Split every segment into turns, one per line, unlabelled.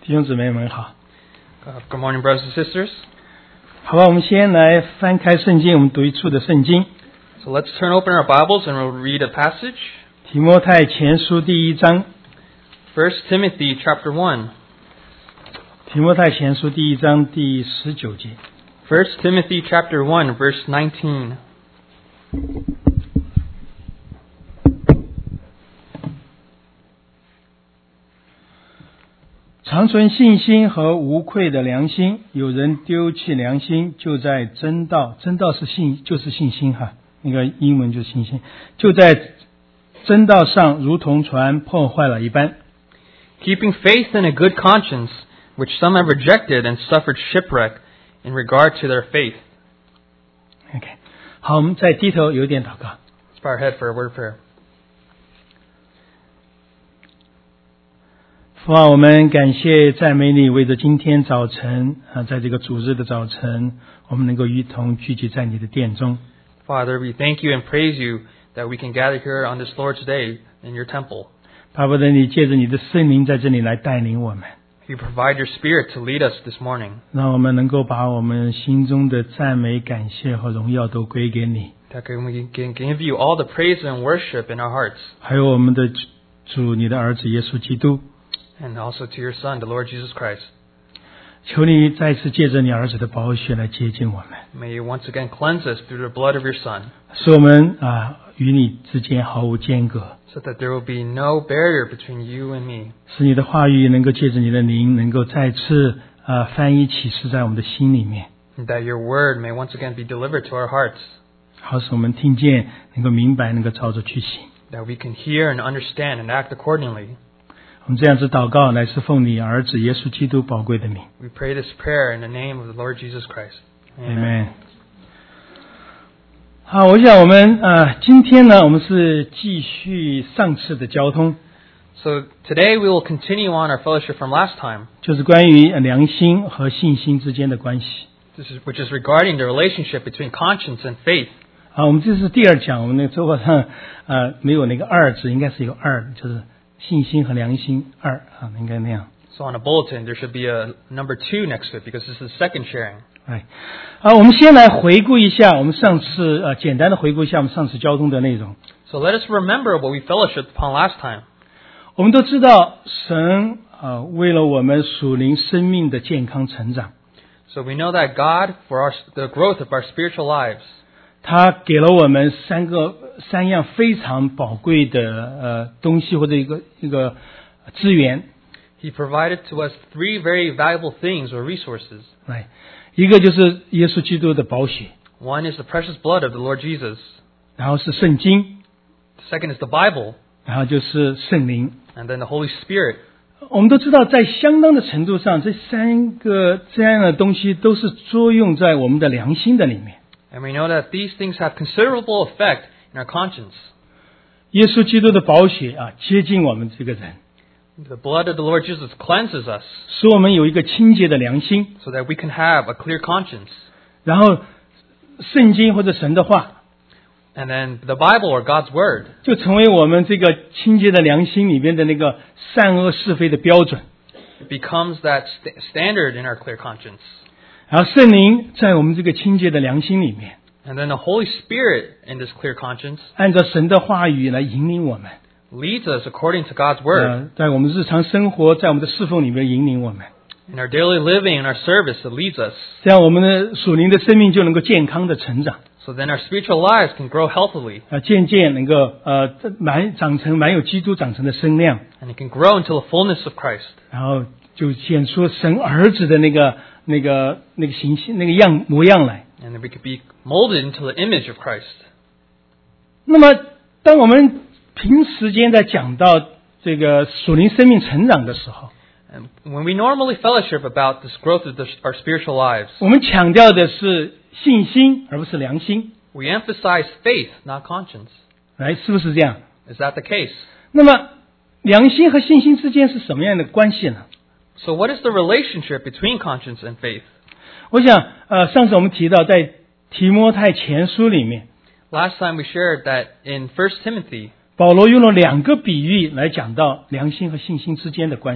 弟兄姊妹们好。
Good morning, brothers and sisters.
好吧，我们先来翻开圣经，我们读一处的圣经。
So let's turn open our Bibles and we'll read a passage.
提摩太前书第1章。
1 Timothy chapter 1.
提摩太前书第1章第19节。
1 Timothy chapter 1, verse 19.
常存信心和无愧的良心，有人丢弃良心，就在真道，真道是就是信心哈，那个英文就是信心，就在真道上如同船破坏了一般。
Keeping faith in a good conscience, which some have rejected and suffered shipwreck in regard to their faith.
OK， 好，我们再低头有点祷告。
Let's bow our head for a word of prayer.
父啊，我们感谢赞美你，为着今天早晨在这个主日的早晨，我们能够一同聚集在你的殿中。
Father, we thank you and praise you that we can gather here on this Lord's Day in your temple.
巴不得你借着你的圣灵在这里来带领我们，
You provide your Spirit to lead us this morning.
让我们能够把我们心中的赞美、感谢和荣耀都归给你，
That we can give you all the praise and worship in our hearts.
还有我们的主，你的儿子耶稣基督。
And also to your Son, the Lord Jesus Christ.
求你再次借着你儿子的宝血来接近我们，
May you once again cleanse us through the blood of your Son,
使我们与你之间毫无间隔，
so that there will be no barrier between you and me.
使你的话语能够借着你的灵，能够再次翻译启示在我们的心里面，
And that your word may once again be delivered to our hearts,
好使我们听见，能够明白，能够照着去行。
that we can hear and understand and act accordingly.
我们这样子祷告，乃是奉你儿子耶稣基督宝贵的名。
We pray this prayer in the name of the Lord Jesus Christ.
Amen。好，我想我们今天呢，我们是继续上次的交通，
So today we will continue on our fellowship from last time,
就是关于良心和信心之间的关系。
which is regarding the relationship between conscience and faith.
好，我们这是第2讲，我们那个周报上没有那个2字，应该是有2，就是信心和良心2应该那样。
So on a bulletin there should be a number 2 next to it because this is the second sharing.
哎，我们先来回顾一下我们上次简单的回顾一下我们上次交通的内容。
So let us remember what we fellowshiped upon last time.
我们都知道神为了我们属灵生命的健康成长，
So we know that God, for the growth of our spiritual lives,
他给了我们三样非常宝贵的东西或者一个资源。
He provided to us 3 very valuable things or resources.
哎，一个就是耶稣基督的宝血，
One is the precious blood of the Lord Jesus.
然后是圣经，
The second is the Bible,
然后就是圣灵。
and then the Holy Spirit.
我们都知道，在相当的程度上，这3个这样的东西都是作用在我们的良心的里面。
And we know that these things have considerable effect in our conscience.
耶稣基督的宝血接近我们这个人，
The blood of the Lord Jesus cleanses us
使我们有一个清洁的良心。
so that we can have a clear conscience.
然后圣经或者神的话
And then the Bible or God's Word
就成为我们这个清洁的良心里面的那个善恶是非的标准。
becomes that standard in our clear conscience.
然后圣灵在我们这个清洁的良心里面，
And then the Holy Spirit in this clear conscience
按照神的话语来引领我们，
leads us according to God's Word.
在我们日常生活，在我们的侍奉里面引领我们，
In our daily living and our service, it leads us.
这样我们的属灵的生命就能够健康的成长，
So then our spiritual lives can grow healthily.
渐渐能够长成满有基督长成的身量，
And it can grow into the fullness of Christ.
然后就显出神儿子的那个形象、那个模样来。
And then we could be molded into the image of Christ.
那么，当我们凭时间在讲到这个属灵生命成长的时候，
And when we normally fellowship about this growth of our spiritual lives,
我们强调的是信心，而不是良心，
we emphasize faith, not conscience.
是不是这样？
Is that the case?
那么，良心和信心之间是什么样的关系呢？
So what is the relationship between conscience and faith?
我想，上次我们提到在提摩太前书里面，
Last time we shared that in 1 Timothy,
保罗用了2个比喻来讲到良心和信心之间的关系。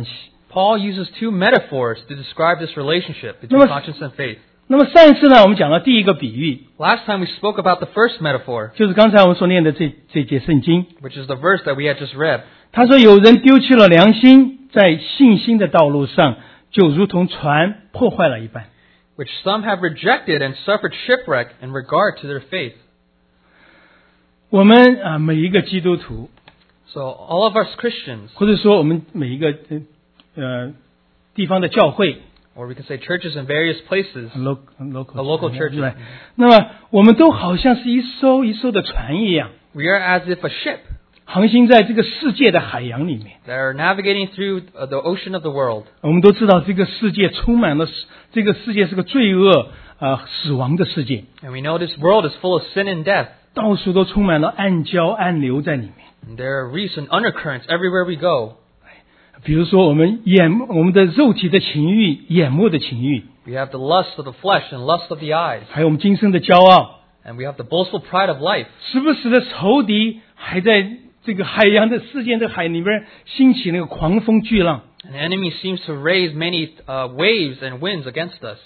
Paul uses two metaphors to describe this relationship
那么
between conscience and faith.
那么上一次呢，我们讲到第一个比喻，
Last time we spoke about the first metaphor,
就是刚才我们所念的这节圣经。
which is the verse that we had just read.
他说，有人丢弃了良心，在信心的道路上，就如同船破坏了一般。
which some have rejected and suffered shipwreck in regard to their faith.
我们每一个基督徒，
So all of us Christians,
或者说我们每一个地方的教会
or we can say churches in various places,
local
churches.
对，那么我们都好像是一艘一艘的船一样，
we are as if a ship
航行在这个世界的海洋里面。
that are navigating through the ocean of the world.
我们都知道，这个世界充满了，这个世界是个罪恶死亡的世界，
And we know this world is full of sin and death.
到处都充满了暗礁暗流在里面。
And there are reefs and undercurrents everywhere we go.
比如说我们的肉体的情欲、眼目的情欲，
We have the lust of the flesh and lust of the eyes.
还有我们今生的骄傲，
And we have the boastful pride of life.
时不时的仇敌还在这个海洋的世界的海里边兴起那个狂风巨浪。
And the enemy seems to raise many waves and winds against us.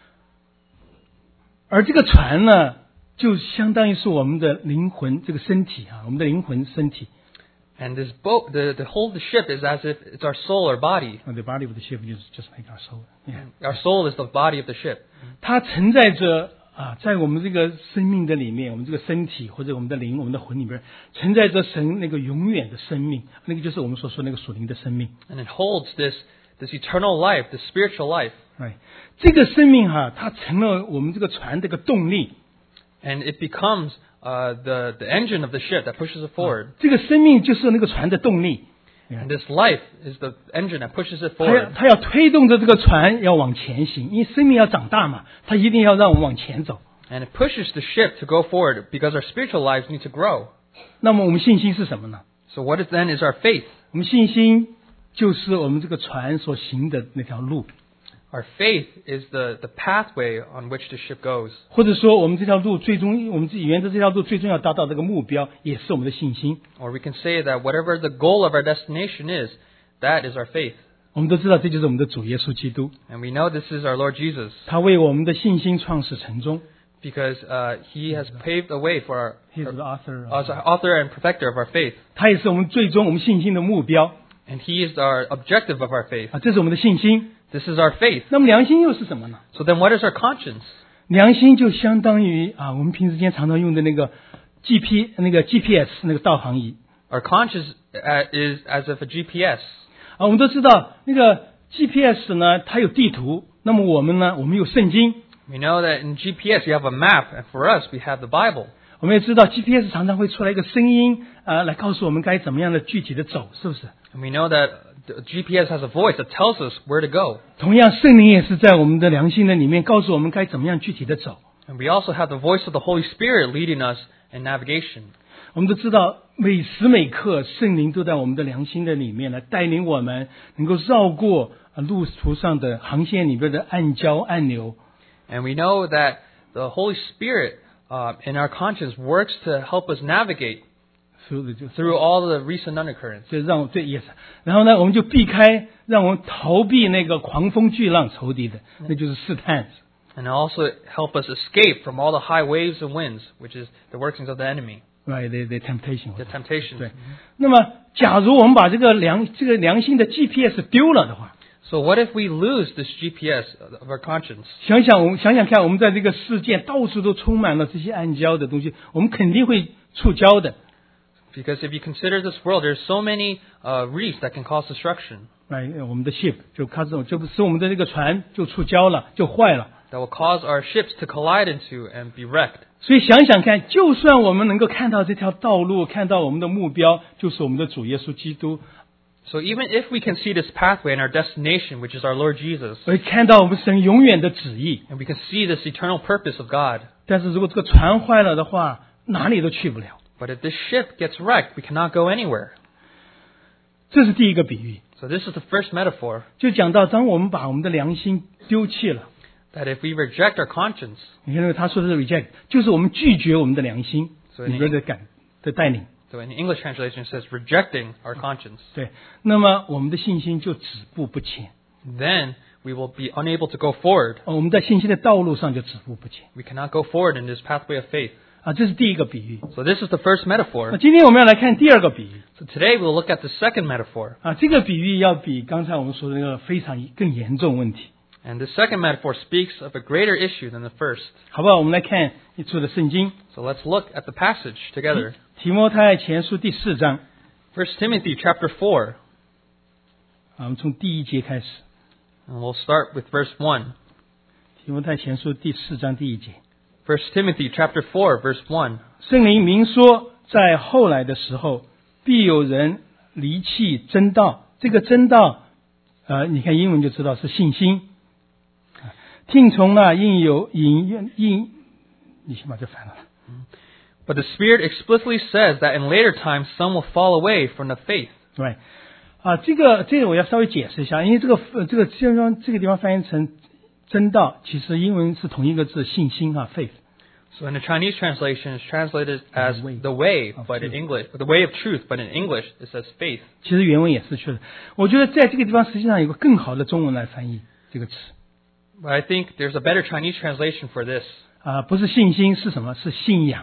而这个船呢，就相当于是我们的灵魂这个身体我们的灵魂身体。
And this boat, the whole of the ship is as if it's our soul or body.
The body of the ship is just like our soul.
Our soul is the body of the ship.
它承载着在我们这个生命的里面，我们这个身体或者我们的灵、我们的魂里边，承载着神那个永远的生命，那个就是我们所说那个属灵的生命。
And it holds this eternal life, this spiritual life.
这个生命它成了我们这个船的一个动力。
And it becomes the engine of the ship that pushes it forward.
这个生命就是那个船的动力。
And this life is the engine that pushes it forward.
它要推动着这个船要往前行，因为生命要长大嘛，它一定要让我们往前走。
And it pushes the ship to go forward because our spiritual lives need to grow.
那么我们信心是什么呢？
So what then is our faith?
我们信心就是我们这个船所行的那条路。
Our faith is the pathway on which the ship goes.
或者说我们这条路最终，我们自己沿着这条路最终要达到这个目标，也是我们的信心。
Or we can say that whatever the goal of our destination is, that is our faith.
我们都知道这就是我们的主耶稣基督，
And we know this is our Lord Jesus
他为我们的信心创始成终。
because He has paved the way for
He is the author
as the author and perfecter of our faith.
他也是我们最终我们信心的目标
And He is our objective of our faith.
这是我们的信心。
This is our faith.
那么良心又是什么呢？
So then what is our conscience?
良心就相当于我们平时间常常用的那个 GPS 那个导航仪。
Our conscience is as if a GPS.
我们都知道那个 GPS 呢，它有地图，那么我们呢，我们有圣经。
We know that in GPS you have a map, and for us we have the Bible.
我们也知道 GPS 常常会出来一个声音来告诉我们该怎么样的具体的走，是不是？
And we know that the GPS has a voice that tells us where to go.
同样，圣灵也是在我们的良心的里面告诉我们该怎么样具体的走。
And we also have the voice of the Holy Spirit leading us in navigation.
我们都知道，每时每刻圣灵都在我们的良心的里面来带领我们，能够绕过路途上的航线里边的暗礁暗流。
And we know that the Holy Spirit in our conscience works to help us navigate through all the recent undercurrents.
然后呢，我们就避开，让我们逃避那个狂风巨浪仇敌的，那就是试探。
And also help us escape from all the high waves and winds, which is the workings of the enemy.
Right, the temptation.
The temptation.
对。那么，假如我们把这个良心的 GPS 丢了的话，
So what if we lose this GPS of our conscience?
想想看，我们在这个世界到处都充满了这些暗礁的东西，我们肯定会触礁的。
Because if you consider this world, there's so many reefs that can cause destruction.
我们的 ship 就使我们的这个船就触礁了，就坏了。
That will cause our ships to collide into and be wrecked.
所以想想看，就算我们能够看到这条道路，看到我们的目标，就是我们的主耶稣基督。
So even if we can see this pathway and our destination, which is our Lord Jesus,
而看到我们神永远的旨意，
and we can see this eternal purpose of God,
但是如果这个船坏了的话，哪里都去不了。
but if this ship gets wrecked, we cannot go anywhere.
这是第一个比喻，
So this is the first metaphor,
就讲到当我们把我们的良心丢弃了，
that if we reject our conscience,
你看他说的是 reject， 就是我们拒绝我们的良心
所以
里边的带领。
So in the English translation, it says rejecting our conscience.
对，那么我们的信心就止步不前，
Then we will be unable to go forward.
我们在信心的道路上就止步不前
We cannot go forward in this pathway of faith.
啊，这是第一个比喻。
So this is the first
那
metaphor.
今天我们要来看第二个比喻
So today we'll look at the second metaphor.
啊，这个比喻要比刚才我们说的那个非常更严重问题，
And the second metaphor speaks of a greater issue than the first.
好不好？我们来看一处的圣经，
So let's look at the passage together.
提摩太前书第4章，
1 Timothy chapter 4.
我们从第1节开始，
And we'll start with verse 1.
提摩太前书第4章第1节，
1 Timothy chapter 4, verse 1.
圣灵明说，在后来的时候，必有人离弃真道。这个真道，你看英文就知道是信心。听从了你先把这翻了。
But the Spirit explicitly says that in later times some will fall away from the faith.
对，这个我要稍微解释一下，因为这个地方翻译成真道，其实英文是同一个字，信心啊 ，faith。
So in the Chinese translation, it's translated as
The way
the way,
of
but in
truth.
English, the way of truth, but in English it says faith.
其实原文也是去了。我觉得在这个地方实际上有个更好的中文来翻译这个词
But I think there's a better Chinese translation for this.
不是信心是什么？是信仰。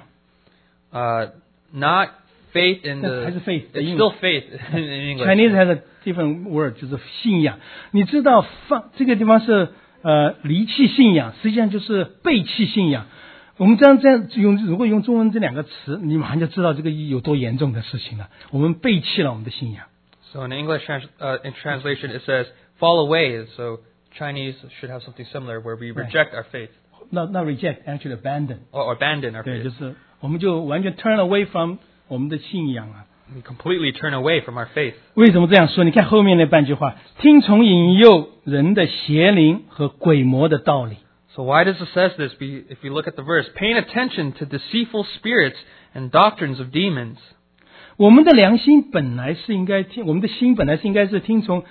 Not faith in
还是
the...
faith 的
It's
英
still
文
faith in English.
Chinese has a different word， 就是信仰。你知道这个地方是离弃信仰，实际上就是背弃信仰。我们这样如果用中文这两个词，你马上就知道这个有多严重的事情了。我们背弃了我们的信仰。
So in English in translation it says fall away. So Chinese should have something similar where we reject our faith.
Not reject, actually abandon.
Or abandon our
对，
faith.
就是我们就完全 turn away from 我们的信仰啊。
We completely turn away from our faith.
为什么这样说？你看后面那半句话：听从引诱人的邪灵和鬼魔的道理。
So why does it says this? If we look at the verse, paying attention to deceitful spirits and doctrines of demons.
我们的良心本来是应该听，我们的心本来是应该是听从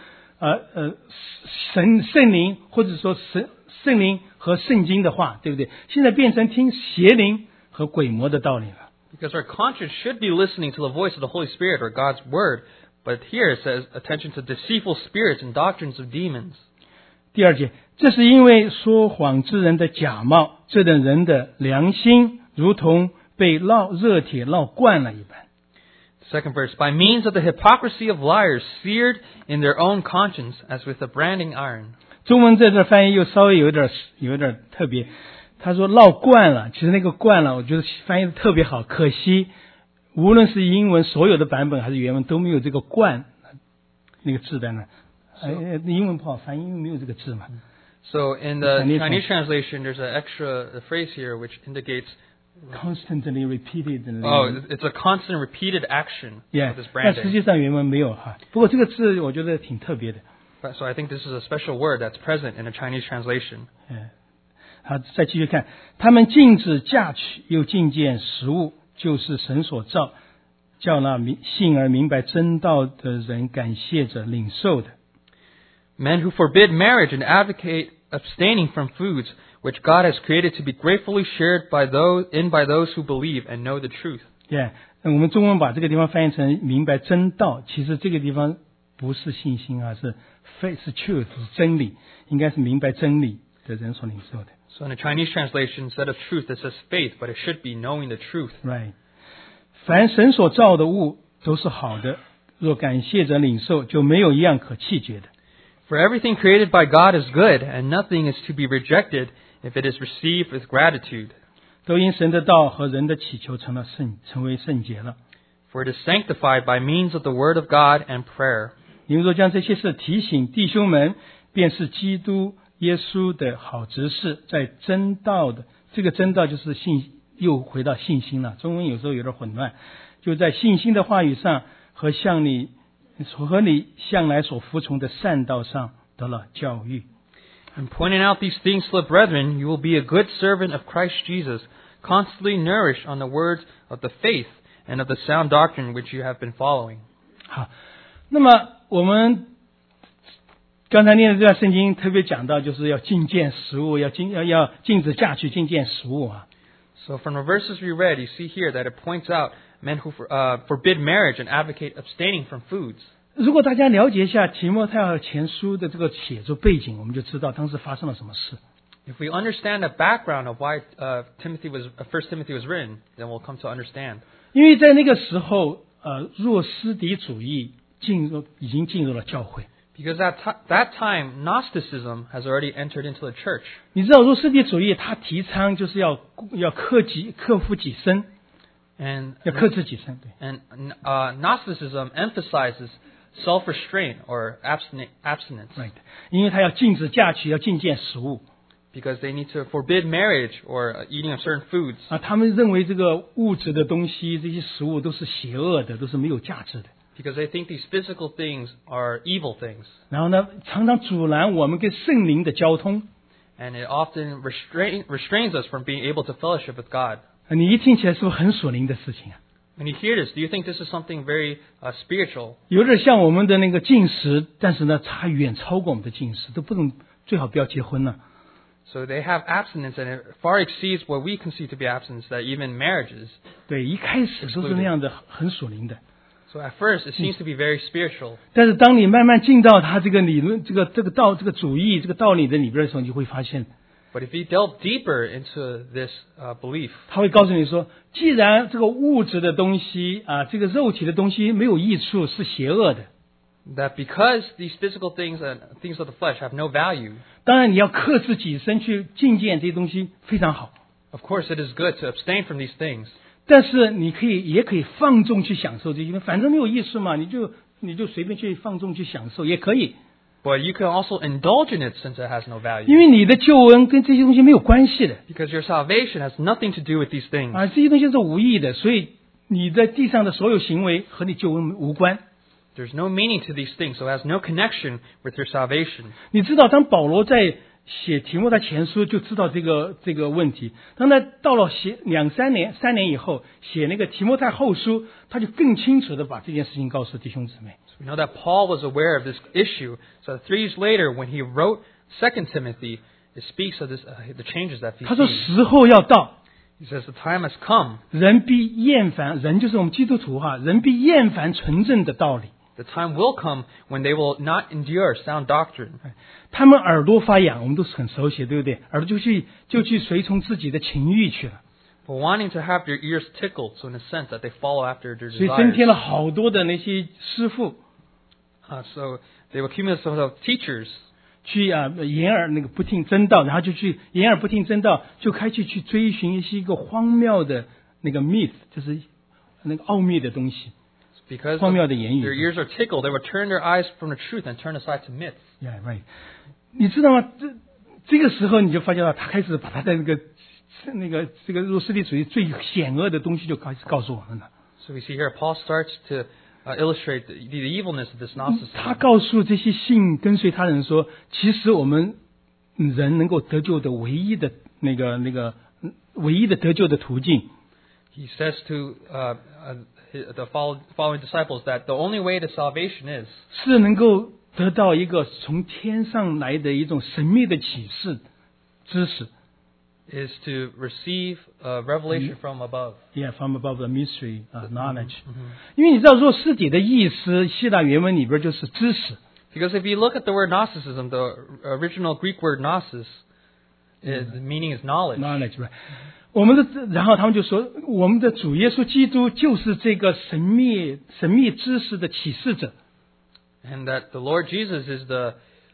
圣灵，或者说圣灵和圣经的话，对不对？现在变成听邪灵和鬼魔的道理了。
Because our conscience should be listening to the voice of the Holy Spirit or God's Word. But here it says attention to deceitful spirits and doctrines of demons.
第2节，这是因为说谎之人的假冒，这等人的良心如同被热铁烙惯了一般。
Second verse, by means of the hypocrisy of liars seared in their own conscience as with a branding iron.
中文在这翻译又稍微有点特别，他说烙惯了，其实那个惯了，我觉得翻译的特别好，可惜无论是英文所有的版本还是原文都没有这个惯那个字在那。英文不好翻译，因为没有这个字嘛。
So in the Chinese translation, there's an extra phrase here which indicates
constantly repeated.
it's a constant repeated action
Yeah,
of this
但实
branding.
际上原文没有哈。不过这个字我觉得挺特别的。
So I think this is a special word that's present in a Chinese translation.
好，再继续看，他们禁止嫁娶，又禁见食物，就是神所造，叫那信而明白真道的人感谢着领受的。
Men who forbid marriage and advocate abstaining from foods which God has created to be gratefully shared by those who believe and know the truth.
Yeah， 我们中文把这个地方翻译成明白真道，其实这个地方不是信心啊，是 faith， 是 truth， 是真理，应该是明白真理的人所领受的。
So in the Chinese translation, instead of truth, it says faith, but it should be knowing the truth.
Right， 凡神所造的物都是好的，若感谢着领受，就没有一样可弃绝的。
For everything created by God is good, and nothing is to be rejected if it is received with gratitude.
都因神的道和人的祈求成为圣洁了。
For it is sanctified by means of the word of God and prayer.
你们若将这些事提醒弟兄们，便是基督耶稣的好执事，在真道的这个真道就是又回到信心了。中文有时候有点混乱，就在信心的话语上和你向来所服从的善道上得了教育。
And pointing out these things to the brethren, you will be a good servant of Christ Jesus, constantly nourished on the words of the faith and of the sound doctrine which you have been following.
好，那么我们刚才念的这段圣经特别讲到，就是要禁见食物，要禁止嫁娶，禁见食物啊。
So from the verses we read, you see here that it points out men who forbid marriage and advocate abstaining from foods.
如果大家了解一下提摩太和前书的这个写作背景，我们就知道当时发生了什么事。
If we understand the background of why First Timothy was written, then we'll come to understand.
因为在那个时候，若斯底主义已经进入了教会。
Because at that time, Gnosticism has already entered into the church.
你知道若斯底主义他提倡就是要克服己身，
And
要克制己身。对。
And Gnosticism emphasizes self-restraint or abstinence.
Right. 因为他要禁止嫁娶，要禁戒食物。
Because they need to forbid marriage or eating of certain foods.
他们认为这个物质的东西，这些食物都是邪恶的，都是没有价值的。
Because they think these physical things are evil things.
然后呢，常常阻拦我们跟圣灵的交通。
And it often restrains us from being able to fellowship with God.
你一听起来是不是很属灵的事情啊？
When you hear this, do you think this is something very spiritual?
有点像我们的那个禁食，但是呢，它远超过我们的禁食，都不能，最好不要结婚了。
So they have abstinence, and it far exceeds what we conceive to be abstinence, that even marriages.
对，一开始都是那样的，很属灵的。
So at first, it seems to be very spiritual.
但是当你慢慢进到他这个理论、这个主义、这个道理的里边的时候，你就会发现，
But if you delve deeper into this belief,
他会告诉你说，既然这个物质的东西这个肉体的东西没有益处，是邪恶的。
that because these physical things and things of the flesh have no value,
当然你要克制己身去禁戒这些东西非常好，
of course it is good to abstain from these things.
但是你也可以放纵去享受这些，反正没有益处嘛，你就随便去放纵去享受也可以。
But you can also indulge in it since it has no value.
因为你的救恩跟这些东西没有关系的，
Because your salvation has nothing to do with these things.
这些东西是无益的，所以你在地上的所有行为和你救恩无关。
There's no meaning to these things, so it has no connection with your salvation.
你知道，当保罗在写提摩太前书就知道这个问题，当他到了写3年以后写那个提摩太后书，他就更清楚的把这件事情告诉弟兄姊妹。
So we know that Paul was aware of this issue. So 3 years later, when he wrote 2 Timothy, it speaks of this, the changes that he
他说
sees.
时候要到，
He says the time has come.
人必厌烦，人就是我们基督徒人必厌烦纯正的道理。
The time will come when they will not endure sound doctrine.
他们耳朵发痒，我们都是很熟悉，对不对？耳朵就去随从自己的情欲去了，
For wanting to have their ears tickled, so in a sense that they follow after their
所以增添了
desires.
好多的那些师傅
So they will accumulate some of the teachers
去掩耳那个不听真道，然后就去掩耳不听真道，就开始去追寻一些个荒谬的那个 myth， 就是那个奥秘的东西。
because
荒谬的言语。
their ears are tickled. They will turn their eyes from the truth and turn aside to myths.
Yeah, right. 你知道吗？这个时候你就发觉到，他开始把他的这个若斯底主义最险恶的东西就开始告诉我们了。
So we see here Paul starts to illustrate the evilness of this
他
Gnosticism.
告诉这些信跟随他的人说，其实我们人能够得救的唯一的唯一的得救的途径，
He says to the following disciples that the only way to salvation is
是能够得到一个从天上来的一种神秘的启示知识。
to receive revelation from above.
Yeah, from above the mystery knowledge. 因为你知道若斯底的意思，希腊原文里边就是知识。
Because if you look at the word Gnosticism, the original Greek word gnosis, the meaning is knowledge.
knowledge, right? 然后他们就说，我们的主耶稣基督就是这个神秘知识的启示者。
And that the Lord Jesus is the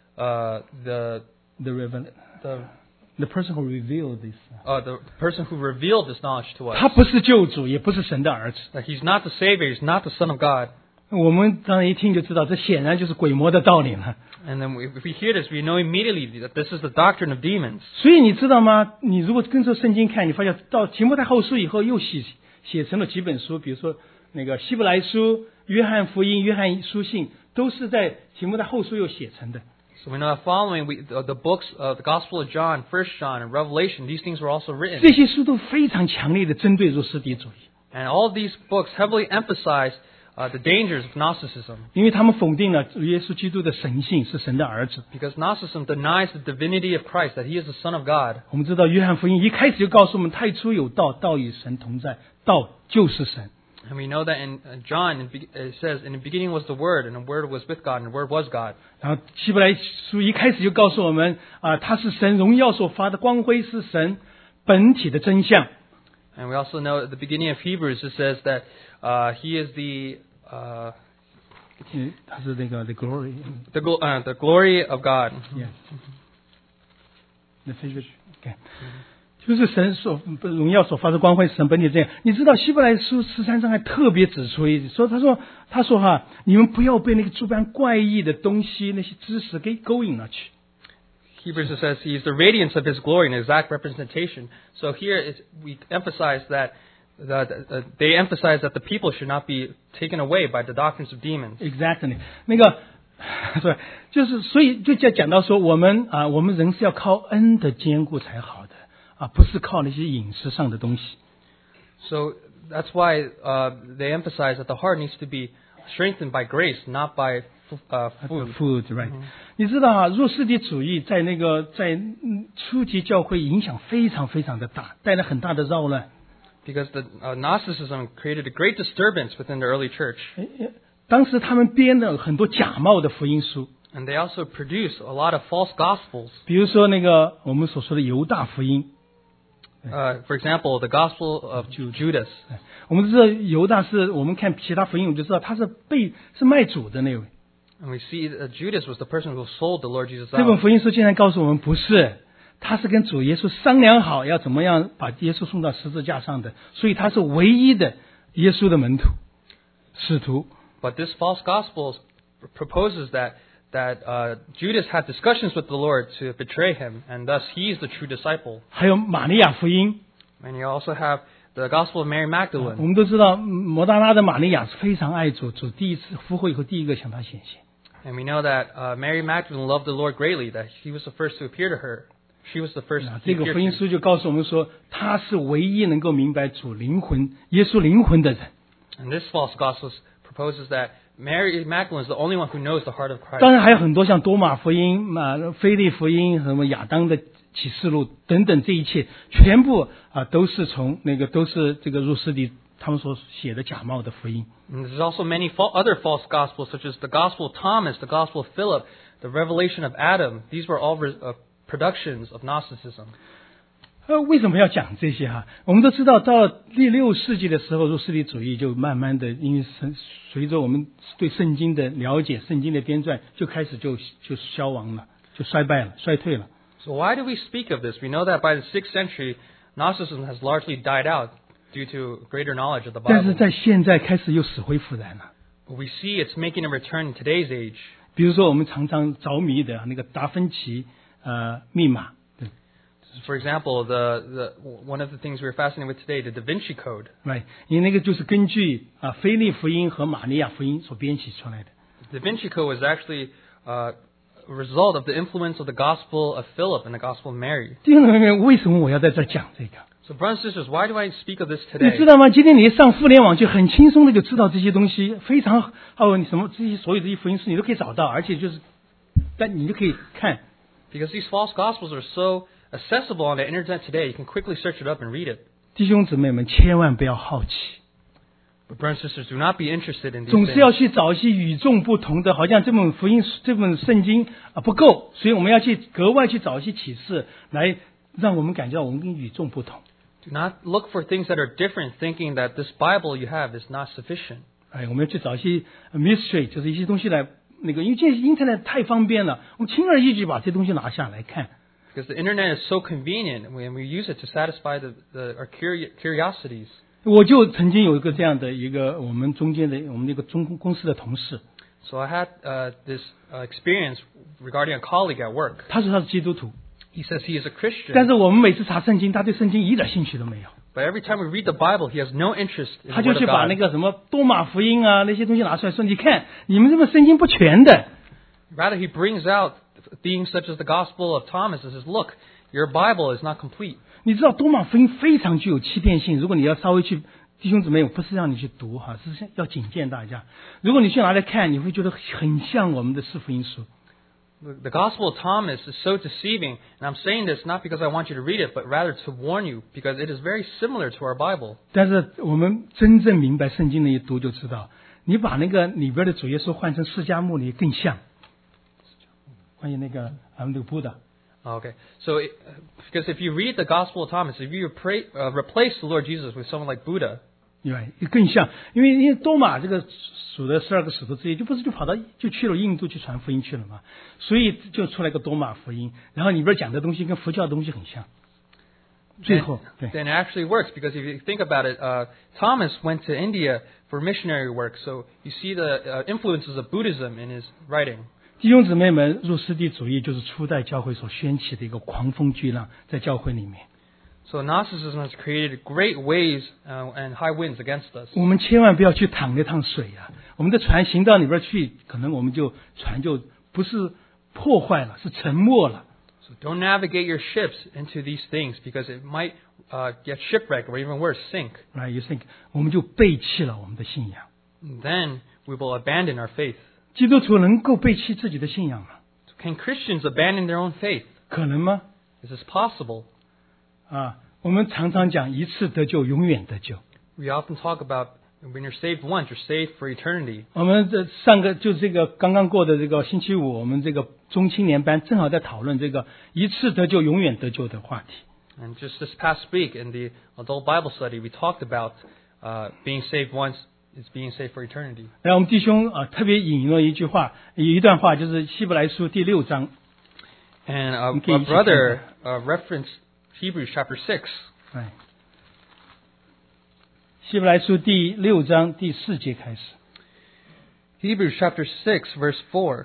person who revealed this.
the person who revealed this knowledge to us.
他不是救主，也不是神的儿子。
That He's not the Savior, He's not the Son of God.
我们当然一听就知道，这显然就是鬼魔的道理了。
And then if we hear this, we know immediately that this is the doctrine of demons.
所以你知道吗？你如果跟着圣经看，你发现到提摩太后书以后，又写成了几本书，比如说那个希伯来书、约翰福音、约翰书信，都是在提摩太后书又写成的。
So we know that following the books of the Gospel of John, 1 John, and Revelation, these things were also written.
这些书都非常强烈的针对若斯底主义，
And all of these books heavily emphasize the dangers of Gnosticism.
因为他们否定了耶稣基督的神性，是神的儿子。
Because Gnosticism denies the divinity of Christ, that He is the Son of God.
我们知道约翰福音一开始就告诉我们，太初有道，道与神同在，道就是神。
And we know that in John, it says, "In the beginning was the Word, and the Word was with God, and the Word was God."
然后希伯来书一开始就告诉我们他是神荣耀所发的光辉，是神本体的真相。
And we also know at the beginning of Hebrews, it says that He is
他是那个 the glory，
the glory of God.
yes， the figure， okay， 就是神所荣耀所发的光辉，神本体这样。你知道希伯来书13章还特别指出一说，他说你们不要被那个诸般怪异的东西那些知识给勾引了去。
Hebrews it says He is the radiance of His glory, an exact representation. So here we emphasize that they emphasize that the people should not be taken away by the doctrines of demons.
Exactly， 那个对，就是所以就讲到说，我们人是要靠恩的坚固才好的不是靠那些饮食上的东西。
So that's why they emphasize that the heart needs to be strengthened by grace, not by food.
Right？ 你知道若世地主义在初级教会影响非常非常的大，带来很大的扰乱。
Because the Gnosticism created a great disturbance within the early church.
当时他们编了很多假冒的福音书，
And they also produced a lot of false gospels.
比如说那个我们所说的犹大福音。
For example, the Gospel of Judas.
我们知道犹大是我们看其他福音，我们就知道他是卖主的那位。
And we see that Judas was the person who sold the Lord Jesus
这本
out.
福音书竟然告诉我们不是，他是跟主耶稣商量好要怎么样把耶稣送到十字架上的，所以他是唯一的耶稣的门徒、使徒。
But this false gospel proposes that Judas had discussions with the Lord to betray him, and thus he is the true disciple.
还有玛利亚福音，
And you also have the Gospel of Mary
我
Magdalene.
们都知道摩大拉的玛利亚是非常爱主，主第一次复活以后第一个向他显现。
And we know that Mary Magdalene loved the Lord greatly, that he was the first to appear to her. She was the first
这
to
个
appear
福音
to.
书就告诉我们说，他是唯一能够明白主灵魂、耶稣灵魂的人。
And this false gospel proposes that Mary Magdalene is the only one who knows the heart of Christ.
当然还有很多像多马福音、腓利福音、什么亚当的启示录等等，这一切全部都是都是这个入世地他们所写的假冒的福音。
And there's also many other false gospels, such as the Gospel of Thomas, the Gospel of Philip, the Revelation of Adam. These were all productions of Gnosticism.
为什么要讲这些我们都知道，到第6世纪的时候，入世地主义就慢慢的，因为随着我们对圣经的了解、圣经的编撰，就开始就消亡了，就衰败了、衰退了。
So why do we speak of this? We know that by the 6th century, Gnosticism has largely died out due to greater knowledge of the
但是
Bible.
在现在开始又死灰复燃了。
But we see it's making a return in today's age.
比如说，我们常常着迷的那个达芬奇密码。
For example, one of the things we're fascinated with today, the Da Vinci Code.
Right， 因为那个就是根据腓利福音和玛利亚福音所编辑出来的。
The Da Vinci Code was actually a result of the influence of the Gospel of Philip and the Gospel of Mary.
弟兄姊妹，为什么我要在这讲这个？
So brothers and sisters, why do I speak of this
你
today?
知道吗？今天你上互联网就很轻松的就知道这些东西，非常你什么这些所有这些福音书你都可以找到，而且但你就可以看。
Because these false Gospels are so accessible on the internet today, you can quickly search it up and read it.
弟兄姊妹们，千万不要好奇，
But brothers and sisters, do not be interested in these
总是要
things.
去找一些与众不同的，好像这本福音、这本圣经不够，所以我们要去格外去找一些启示，来让我们感觉到我们跟与众不同。
Do not look for things that are different, thinking that this Bible you have is not sufficient.
我们要去找一些 mystery， 就是一些东西来因为这 internet 太方便了，我们轻而易举把这些东西拿下来看。
Because the internet is so convenient, and we use it to satisfy our curiosities.
我就曾经有一个这样的我们那个公司的同事，
So I had this experience regarding a colleague at work.
他说他是基督徒，
He says he is a Christian,
但是我们每次查圣经，他对圣经一点兴趣都没有，
but every time we read the Bible, he has no interest in the
他就
Word
去
of
把
God.
那个什么多马福音那些东西拿出来说，你看你们这个圣经不全的。
Rather, he brings out things such as the Gospel of Thomas and says, look, your Bible is not complete.
你知道多马福音非常具有欺骗性，如果你要稍微去弟兄姊妹，我不是让你去读是要警戒大家。如果你去拿来看，你会觉得很像我们的四福音书。
The Gospel of Thomas is so deceiving, and I'm saying this not because I want you to read it, but rather to warn you, because it is very similar to our Bible.
但是我们真正明白圣经的一读就知道，你把那个里边的主耶稣换成释迦牟尼更像。关于那个那个 Buddha。
Okay, so because if you read the Gospel of Thomas, if you replace the Lord Jesus with someone like Buddha,
对，更像，因为多马这个属的12个使徒之一，就跑到就去了印度去传福音去了嘛，所以就出来个多马福音，然后里边讲的东西跟佛教的东西很像。最后，对
then it actually works because if you think about it, Thomas went to India for missionary work, so you see the influences of Buddhism in his writing.
弟兄姊妹们，入世地主义就是初代教会所掀起的一个狂风巨浪，在教会里面。
So Gnosticism has created great waves and high winds against us.
我们千万不要去淌那趟水啊！我们的船行到里边去，可能我们船就不是破坏了，是沉没了。
So don't navigate your ships into these things because it might get shipwrecked or even worse, sink.
Right, you think 我们就背弃了我们的信仰。
Then we will abandon our faith.
基督徒能够背弃自己的信仰吗？
Can Christians abandon their own faith?
可能吗？
Is this possible?
我们常常讲一次得救，永远得救。
We often talk about when you're saved once, you're saved for eternity.
我们上个就是这个刚刚过的这个星期五，我们这个中青年班正好在讨论这个一次得救，永远得救的话题。
And just this past week in the adult Bible study, we talked about being saved once is being saved for eternity.
然后我们弟兄特别引用了一段话，就是希伯来书第6章。
And a brother referenced Hebrews chapter 6.
希伯来书第6章第4节开始。
Hebrews chapter 6 verse 4.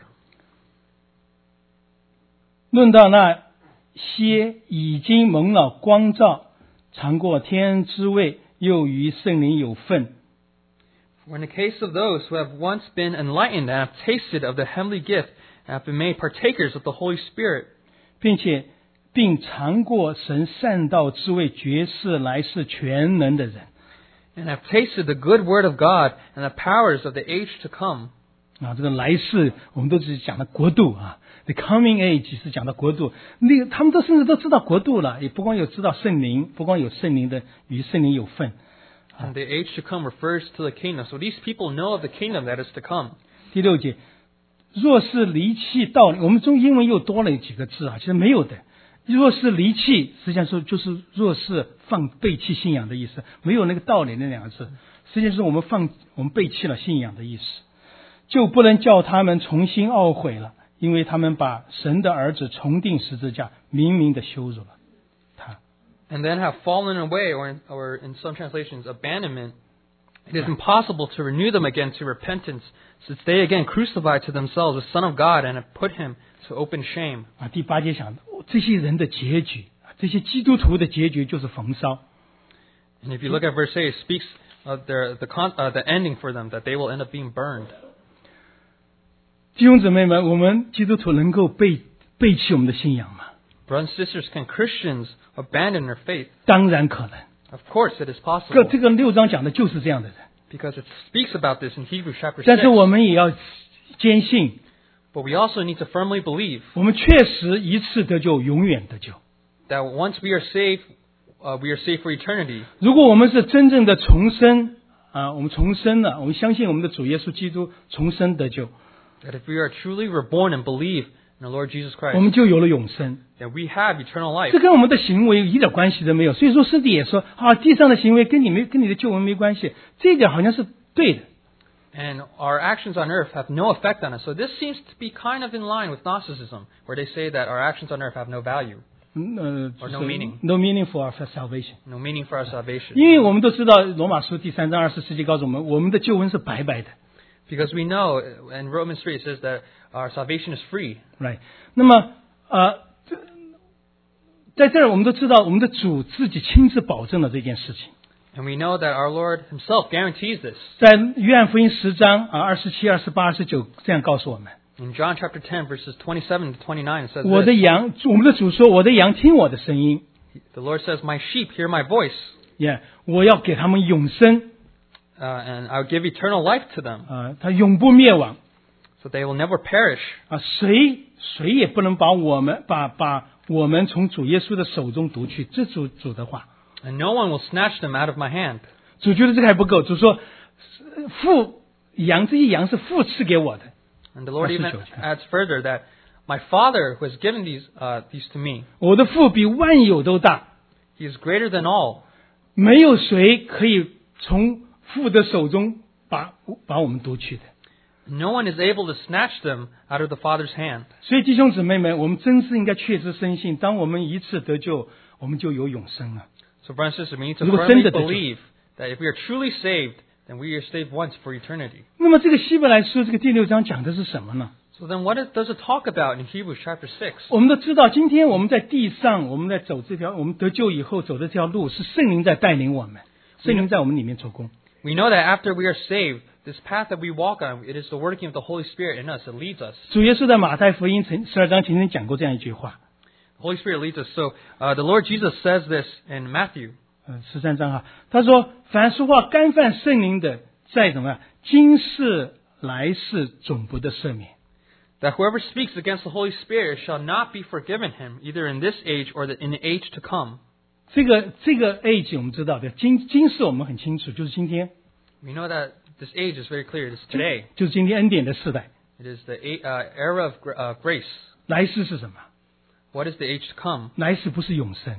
论到那些已经蒙了光照，尝过天恩之味，又与圣灵有份。
For in the case of those who have once been enlightened and have tasted of the heavenly gift and have been made partakers of the Holy Spirit,
并尝过神善道之味，绝世来世全能的人。
and have tasted the good word of God and the powers of the age to come.
这个来世我们都是讲的国度The coming age 是讲的国度，他们甚至都知道国度了，也不光有知道圣灵，不光有圣灵的与圣灵有份。
And the age to come refers to the kingdom. So these people know of the kingdom that is to come.
第6节，若是离弃道理，我们中英文又多了几个字其实没有的。若是离弃，实际上说就是若是背弃信仰的意思，没有那个道理那2个字，实际上是我们背弃了信仰的意思，就不能叫他们重新懊悔了，因为他们把神的儿子重钉十字架，明明的羞辱了他。
And then have fallen away, or in some translations, abandonment. It is impossible to renew them again to repentance, since they again crucified to themselves the Son of God and have put him to open shame.
第8节讲这些人的结局，这些基督徒的结局就是焚烧。
And if you look at verse 8, it speaks of the ending for them, that they will end up being burned.
弟兄姊妹们，我们基督徒能够背弃我们的信仰吗？
Brothers and sisters, can Christians abandon their faith?
当然可能。
Of course, it is possible.
这个6章讲的就是这样的人。
Because it speaks about this in Hebrews chapter
但是
6.
我们也要坚信，
But we also need to firmly believe
我们确实一次得救，永远得救。
that once we are saved for eternity.
如果我们是真正的重生我们重生了，我们相信我们的主耶稣基督重生得救，
That if we are truly reborn and believe in the Lord Jesus
我
Christ,
们就有了永生。
then we have eternal life.
这跟我们的行为一点关系都没有。所以说师弟也说地上的行为跟你的救恩没关系，这一点好像是对的。
And our actions on earth have no effect on us. So this seems to be kind of in line with Gnosticism, where they say that our actions on earth have no value, or no meaning.
No meaning for our salvation。
No meaning for our salvation.
因为我们都知道罗马书第3章24节告诉我们，我们的救恩是白白的。
Because we know in Romans 3 it says that our salvation is free.
Right。那么在这儿我们都知道，我们的主自己亲自保证了这件事情。
And we know that our Lord himself guarantees this.
在约翰福音10章27、28、29这样告诉我们。
In John chapter 10 verses 27 to 29 it says
我的
this.
羊，我们的主说，我的羊听我的声音。
The Lord says, my sheep hear my voice,
我要给他们永生，
and I'll give eternal life to them.
他永不灭亡。
so they will never perish.
啊，谁也不能把我们从主耶稣的手中夺去，这主的话。
And no one will snatch them out of my hand.
主觉得这个还不够，主说这些羊是父赐给我的。
And the Lord even adds further that my Father who has given these to me,
我的父比万有都大，
He is greater than all.
没有谁可以从父的手中把我们夺去的。
No one is able to snatch them out of the Father's hand.
所以弟兄姊妹们，我们真是应该确知深信，当我们一次得救，我们就有永生了。
So brothers and sisters, we need to
如果
firmly
真的得救。
believe that if we are truly saved, then we are saved once for eternity.
那么这个希伯来书这个第6章讲的是什么呢？
So then what does it talk about in Hebrews chapter 6?
我们都知道，今天我们在地上，我们在走我们得救以后走的这条路，是圣灵在带领我们，圣灵在我们里面做工。
We know that after we are saved, this path that we walk on, it is the working of the Holy Spirit in us that leads us.
主耶稣在马太福音12章曾经讲过这样一句话。
The Holy Spirit leads us. So the Lord Jesus says this in Matthew.
13章哈，他说：“凡说话干犯圣灵的，在什么今世来世总不得赦免。”
That whoever speaks against the Holy Spirit shall not be forgiven him, either in this age or in the age to come.
这个 age 我们知道的，今世我们很清楚，就是今天，
We know that this age is very clear. It is today.
就是今天恩典的世代。
It is the era of grace.
来世是什么？
What is the age to come?
来世不是永生，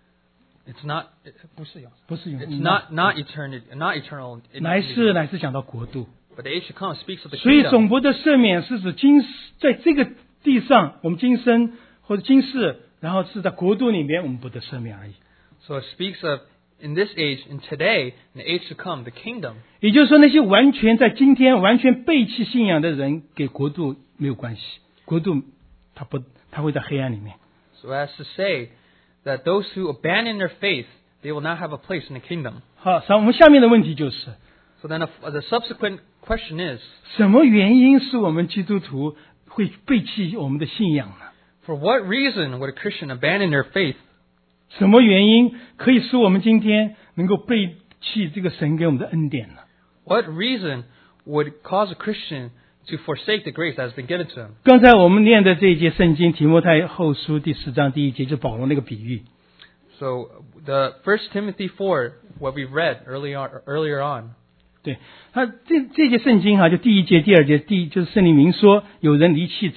It's not.
不是永
It's
生，
not eternity. Not eternal.
来世讲到国度。
But the age to come speaks of the
所以
kingdom.
总不得赦免是指在这个地上，我们今生或者今世，然后是在国度里面我们不得赦免而已。
So it speaks of in this age, in today, in the age to come, the kingdom.
也就是说，那些完全在今天完全背弃信仰的人，给国度没有关系，国度他会在黑暗里面。
So as to say that those who abandon their faith, they will not have a place in the kingdom.
好，我们下面的问题就是，
So then the subsequent question is,
什么原因是我们基督徒会背弃我们的信仰呢？
for what reason would a Christian abandon their faith?
什么原因可以使我们今天能够背弃这个神给我们的恩典呢？
What reason would cause a Christian to forsake the grace that has been given to him?
刚才我们念的这一节圣经提摩太后书第4章第1节，就是保罗那个比喻。
So the 1 Timothy 4, what we read earlier on.
对，他这节圣经哈，就第1节、第2节，就是圣灵明说，有人离弃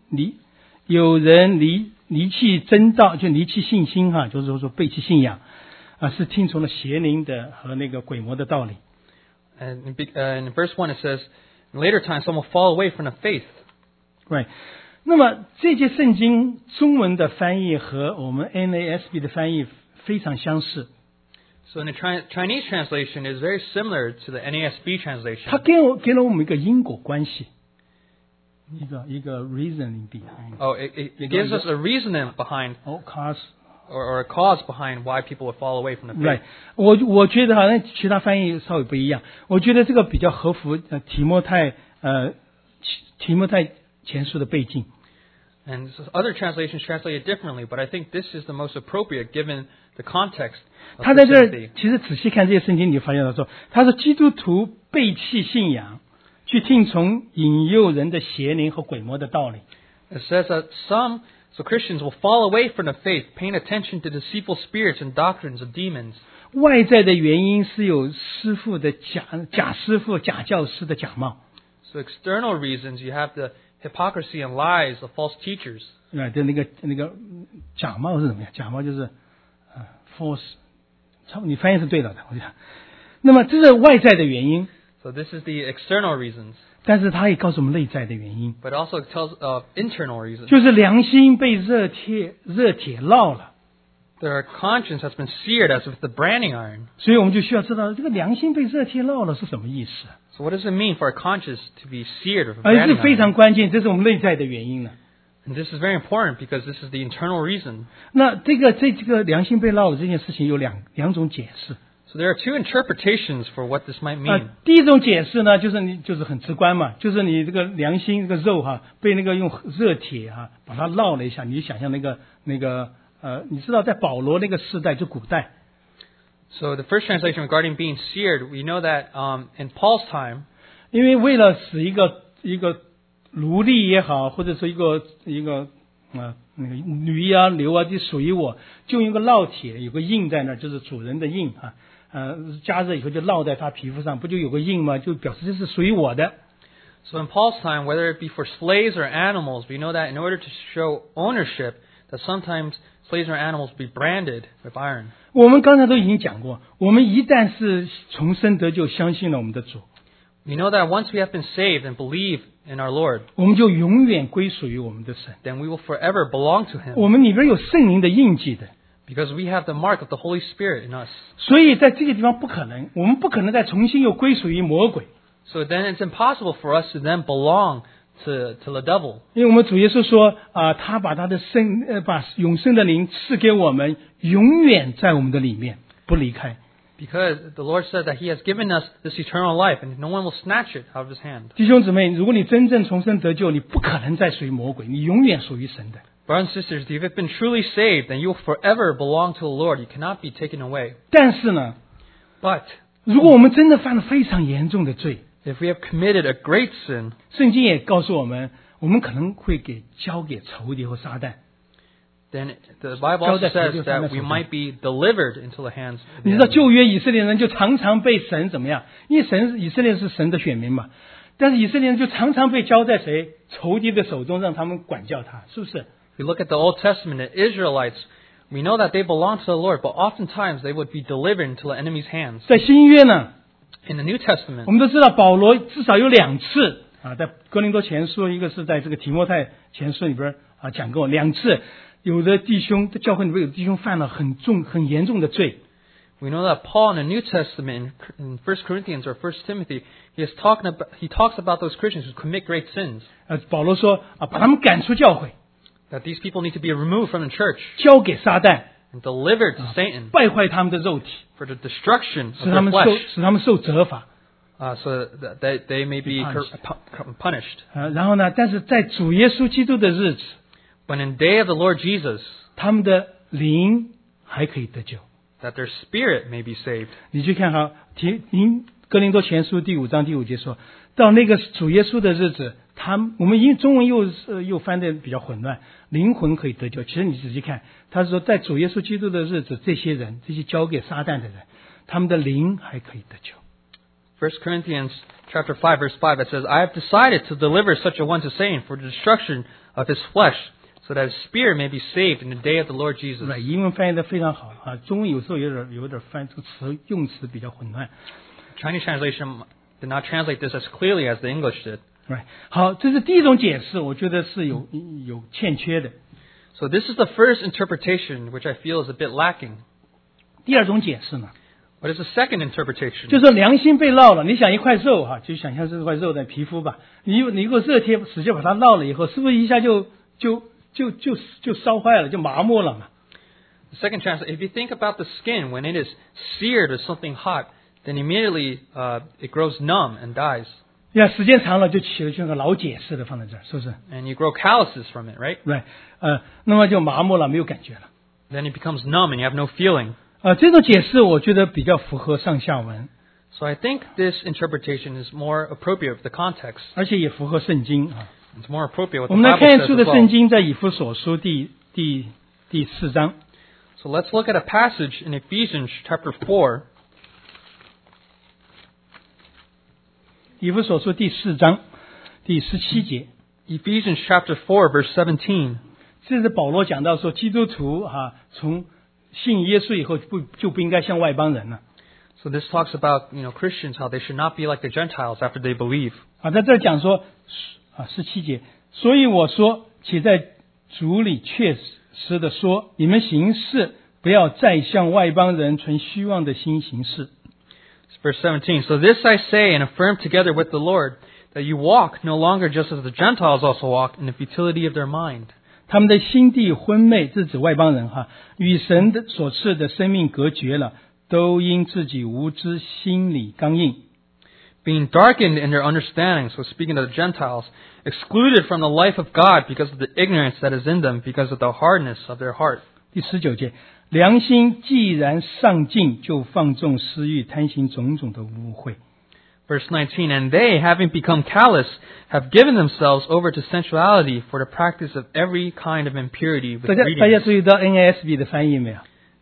真道，就离弃信心哈，就是说背弃信仰啊，是听从了邪灵的和那个鬼魔的道理。
And in verse 1 it says, in later times some will fall away from the faith.
Right， 那么这节圣经中文的翻译和我们 NASB 的翻译非常相似。
So in the Chinese translation is very similar to the NASB translation.
它给了我们一个因果关系，一个 reasoning behind。
Oh, it gives us a reasoning behind
cause
or a cause behind why people would fall away from the faith.
right。我觉得好像其他翻译稍微不一样，我觉得这个比较合乎提摩太前书的背景。
And other translations translate it differently, but I think this is the most appropriate given the context.
他在这儿其实仔细看这些圣经，你就发现到说，他说基督徒背弃信仰，去听从引诱人的邪灵和鬼魔的道理。
It says that so Christians will fall away from the faith, paying attention to deceitful spirits and doctrines of demons.
外在的原因是有师傅的假师傅、假教师的假冒。
So external reasons, you have the hypocrisy and lies of false teachers.
对，那个假冒是怎么样？假冒就是false， 你翻译是对了的，我想。那么这是外在的原因，
So this is the external reasons.
但是他也告诉我们内在的原因，
But also it tells of internal reasons.
就是良心被热铁烙了。
Their conscience has been seared as with the branding iron.
所以我们就需要知道这个良心被热铁烙了是什么意思，
So what does it mean for a conscience to be seared with a
而是
branding
非
iron?
常关键，这是我们内在的原因了。
And this is very important because this is the internal reason.
那这个良心被烙了这件事情有两种解释。
So there are two interpretations for what this might mean.
第一种解释呢，就是很直观嘛，就是你这个良心这个肉哈，被那个用热铁哈把它烙了一下，你就想象那个你知道在保罗那个时代，就古代，
So the first translation regarding being seared, we know that in Paul's time,
因为为了使一个奴隶也好，或者是一个那个驴啊牛啊，就属于我，就用个烙铁有个印在那儿，就是主人的印啊。加热以后就烙在他皮肤上，不就有个印吗？就表示这是属于我的。
So in Paul's time, whether it be for slaves or animals, we know that in order to show ownership, that sometimes slaves or animals be branded with iron.
我们刚才都已经讲过，我们一旦是重生得救，相信了我们的主，
We know that once we have been saved and believe in our Lord,
我们就永远归属于我们的神。
then we will forever belong to Him
我们里边有圣灵的印记的，
because we have the mark of the Holy Spirit in us.
所以在这个地方不可能，我们不可能再重新又归属于魔鬼。
So then it's impossible for us to then belong to the devil.
因为我们主耶稣说他把他的把永生的灵赐给我们，永远在我们的里面不离开。
Because the Lord said that He has given us this eternal life and no one will snatch it out of His hand.
弟兄姊妹，如果你真正重生得救，你不可能再属于魔鬼，你永远属于神的。
Brothers and sisters, if you've been truly saved, then you will forever belong to the Lord. You cannot be taken away.
但是呢，
But
如果我们真的犯了非常严重的罪，
if we have committed a great sin,
圣经也告诉我们，我们可能会交给仇敌和撒旦。
then the Bible also says that we might be delivered into the hands of
你
the
知道
enemy.
旧约以色列人就常常被神怎么样？因为以色列是神的选民嘛，但是以色列人就常常被交在谁仇敌的手中，让他们管教他，是不是？
If we look at the Old Testament, the Israelites, we know that they belong to the Lord, but oftentimes they would be delivered into the enemy's hands.
在新约呢，
In the New
我
Testament,
们都知道保罗至少有2次在哥林多前书，一个是在这个提摩太前书里边讲过2次，有的弟兄在教会里边有弟兄犯了很严重的罪。
we know that Paul in the New Testament, in 1 Corinthians or 1 Timothy, he talks about those Christians who commit great sins,
保罗说把他们赶出教会，
that these people need to be removed from the church
交给撒旦，
and delivered to Satan
败坏他们的肉体，
for the destruction of
使他
their
们
flesh,
使他们受责罚。
so that they may be punished.
然后呢，但是在主耶稣基督的日子，
But in the day of the Lord Jesus,
他们的灵还可以得救。
that their spirit may be saved.
你去看哈，哥林多前书第5章第5节说，到那个主耶稣的日子，我们因中文又翻得比较混乱，灵魂可以得救。其实你仔细看，他是说在主耶稣基督的日子，这些交给撒旦的人，他们的灵还可以得救。
1 Corinthians chapter 5 verse 5, it says, I have decided to deliver such a one to Satan for the destruction of his flesh, so that his spirit may be saved in the day of the Lord Jesus.
英文翻译的非常好中文有时候有点翻这个词用词比较混乱。
Chinese translation did not translate this as clearly as the English did.
好，这是第一种解释，我觉得是有欠缺的。
So this is the first interpretation, which I feel is a bit lacking.
第二种解释呢，
What is the second interpretation?
就是说良心被烙了。你想一块肉就想象这块肉的皮肤吧，你如果热贴使劲把它烙了以后，是不是一下就烧坏了，就麻木了嘛？
The second translation, if you think about the skin, when it is seared with something hot, then immediately it grows numb and dies.
时间长了就起了像个老茧似的放在这儿，是不是？
And you grow calluses from it, right?
那么就麻木了，没有感觉了。
Then it becomes numb and you have no feeling.
这种解释我觉得比较符合上下文，
So I think this interpretation is more appropriate with the context.
而且也符合圣经
It's more appropriate with
我
the
们来
Bible
看
says
出
as
的圣
well.
经在以弗所书第4章。
So let's look at a passage in Ephesians chapter 4.
以弗所书第4章第17节，
Ephesians chapter 4 verse 17.
这是保罗讲到说，基督徒从信耶稣以后就不应该像外邦人了。
So this talks about, Christians, how they should not be like the Gentiles after they believe.
在这儿讲说17节，所以我说，且在主里确实的说，你们行事不要再像外邦人存虚妄的心行事。
Verse 17. So this I say and affirm together with the Lord, that you walk no longer just as the Gentiles also walk in the futility of their mind.
他们的心地昏昧，是指外邦人与神的所赐的生命隔绝了，都因自己无知，心里刚硬。
Being darkened in their understanding, so speaking of the Gentiles, excluded from the life of God because of the ignorance that is in them, because of the hardness of their heart.
第19节，良心既然上进，就放纵私欲，贪行种种的污秽。
Verse 19, and they, having become callous, have given themselves over to sensuality for the practice of every kind of impurity with
大家
greediness.
注意到 NASB 的翻译没有？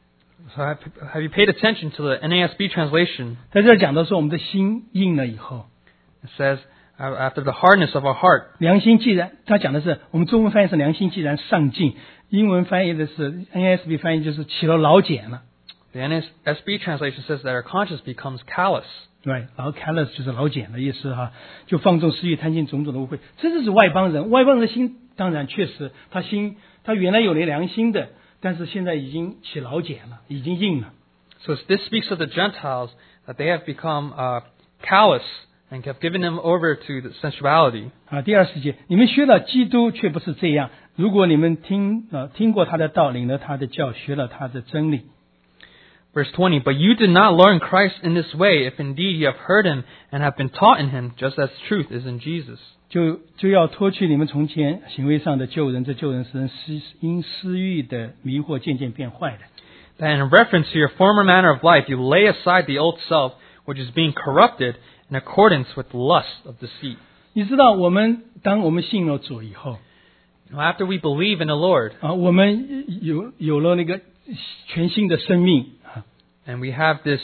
So have you paid attention to the NASB translation?
在这儿讲到说，我们的心硬了以后，
It says, after the hardness of our heart.
良心既然，他讲的是我们中文翻译是良心既然上进，英文翻译的是 NASB 翻译就是起了老茧了。
The NASB translation says that our conscience becomes callous.
对，然后 callous 就是老茧的意思哈，就放纵私欲，贪心种种的污秽。这就是外邦人，外邦人的心当然确实，他原来有了良心的，但是现在已经起老茧了，已经硬了。
So this speaks of the Gentiles, that they have become callous and have given them over to the sensuality.
啊，第20节，你们学了基督，却不是这样。如果你们听过他的道，领了他的教，学了他的真理。
Verse 20, but you did not learn Christ in this way, if indeed you have heard him and have been taught in him, just as truth is in Jesus.
就要脱去你们从前行为上的旧人，这旧人使人因私欲的迷惑渐渐变坏的。
That in reference to your former manner of life, you lay aside the old self, which is being corrupted in accordance with the lust of deceit.
你知道，当我们信了主以后，
Now, after we believe in the Lord,
啊，我们有了那个全新的生命啊，
and we have this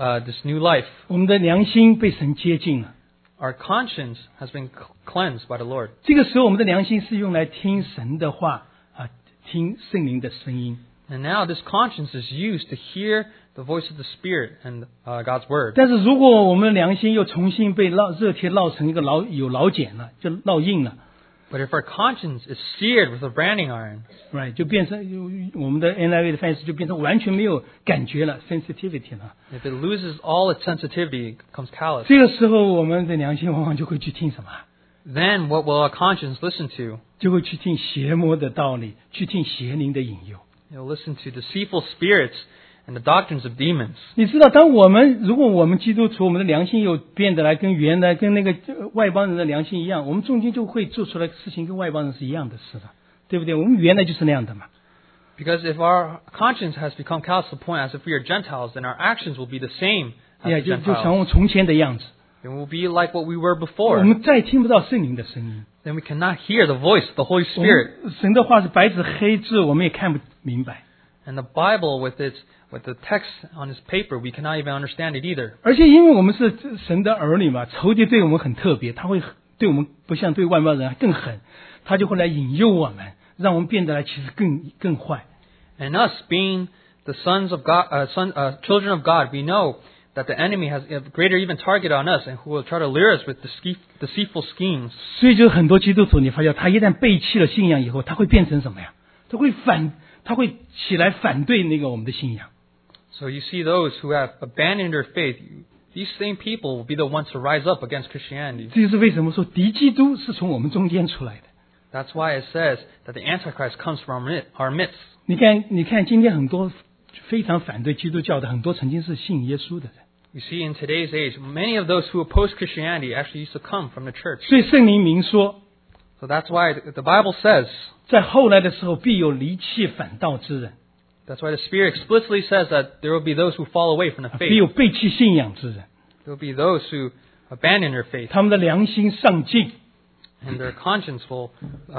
new life,
我们的良心被神接近了。
our conscience has been cleansed by the Lord.
这个时候，我们的良心是用来听神的话啊，听圣灵的声音。
And now this conscience is used to hear the voice of the Spirit and God's Word.
但是如果我们的良心又重新被热铁烙成一个有老茧了，就烙硬了。
But if our conscience is seared with a branding iron,
right 就变成我们的 NIV 的翻译就变成完全没有感觉了 sensitivity 了。
if it loses all its sensitivity, it becomes callous.
这个时候我们的良心往往就会去听什么？
Then what will our conscience listen to?
就会去听邪魔的道理，去听邪灵的引诱。
It will listen to deceitful spirits and the doctrines of demons.
你知道，如果我们基督徒，我们的良心又变得来跟原来跟那个外邦人的良心一样，我们中间就会做出来的事情跟外邦人是一样的事的，对不对？我们原来就是那样的嘛。
Because if our conscience has become callous to the point as if we are Gentiles, then our actions will be the same as
就
the
像我
Gentiles.
们从前的样子，
It will be like what we were
我
before.
们再听不到圣灵的声音。
Then we cannot hear the voice of the Holy
我
Spirit.
们神的话是白纸黑字，我们也看不明白。
And the Bible with the text on its paper, we cannot even understand it either.
而且因为我们是神的儿女嘛，仇敌对我们很特别，他会对我们不像对外邦人更狠，他就会来引诱我们，让我们变得来其实更坏。
And us being the sons of God, children of God, we know that the enemy has a greater even target on us, and who will try to lure us with deceitful schemes.
所以就很多基督徒，你发现他一旦背弃了信仰以后，他会变成什么呀？他会起来反对那个我们的信仰。
So you see those who have abandoned their faith, these same people will be the ones to rise up against Christianity.
这就是为什么说敌基督是从我们中间出来的。
That's why it says that the Antichrist comes from our midst.
你看，今天很多非常反对基督教的，很多曾经是信耶稣的人。
You see, in today's age, many of those who oppose Christianity actually used to come from the church.
所以圣灵明说，
So that's why the Bible says,
在后来的时候必有离弃反道之人，
that's why the Spirit explicitly says that there will be those who fall away from the
必
faith.
有背弃信仰之人，
There will be those who abandon their faith,
他们的良心上进，
and their conscience will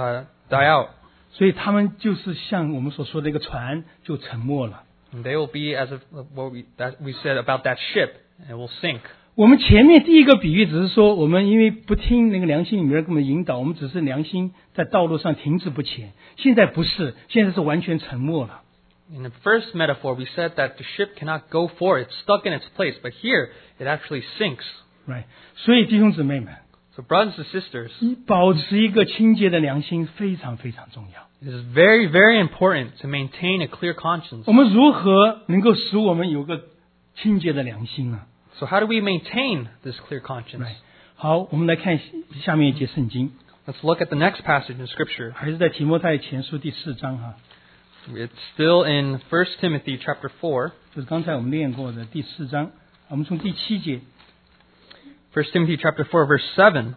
die out.
所以他们就是像我们所说的一个船就沉没了。
And they will be as if what we said about that ship, and it will sink.
我们前面第一个比喻只是说，我们因为不听那个良心里面给我们引导，我们只是良心在道路上停滞不前。现在不是，现在是完全沉没了。
In the first metaphor, we said that the ship cannot go forward; it's stuck in its place. But here, it actually sinks.
right？所以弟兄姊妹们，
So, brothers and sisters,
保持一个清洁的良心非常非常重要。
it is very, very important to maintain a clear conscience.
我们如何能够使我们有个清洁的良心呢？
So, how do we maintain this clear conscience?
right？好，我们来看下面一节圣经，
Let's look at the next passage in Scripture.
还是在提摩太前书第4章哈，
It's still in 1 Timothy chapter 4.
就是刚才我们念过的第4章，我们从第7节。
1 Timothy chapter 4, verse 7.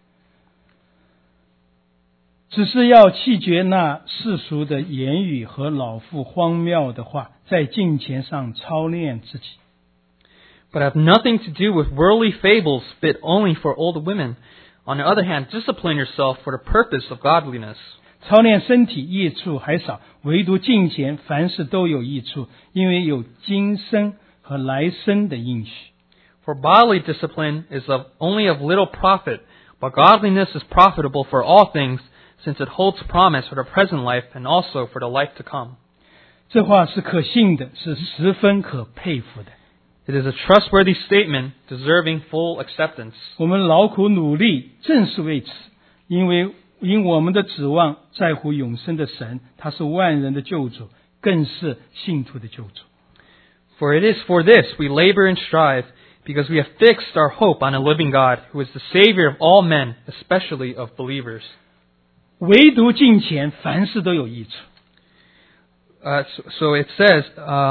只是要弃绝那世俗的言语和老妇荒谬的话，在敬虔上操练自己。
but have nothing to do with worldly fables fit only for old women. On the other hand, discipline yourself for the purpose of godliness.
操练身体益处还少，唯独敬虔凡事都有益处，因为有今生和来生的应许。
For bodily discipline is only of little profit, but godliness is profitable for all things, since it holds promise for the present life and also for the life to come.
这话是可信的，是十分可佩服的。
It is a trustworthy statement, deserving full acceptance.
我们劳苦努力，正是为此，因我们的指望在乎永生的神，他是万人的救主，更是信徒的救主。
For it is for this we labor and strive, because we have fixed our hope on a living God, who is the Savior of all men, especially of believers.
唯独敬虔，凡事都有益处。
So it says,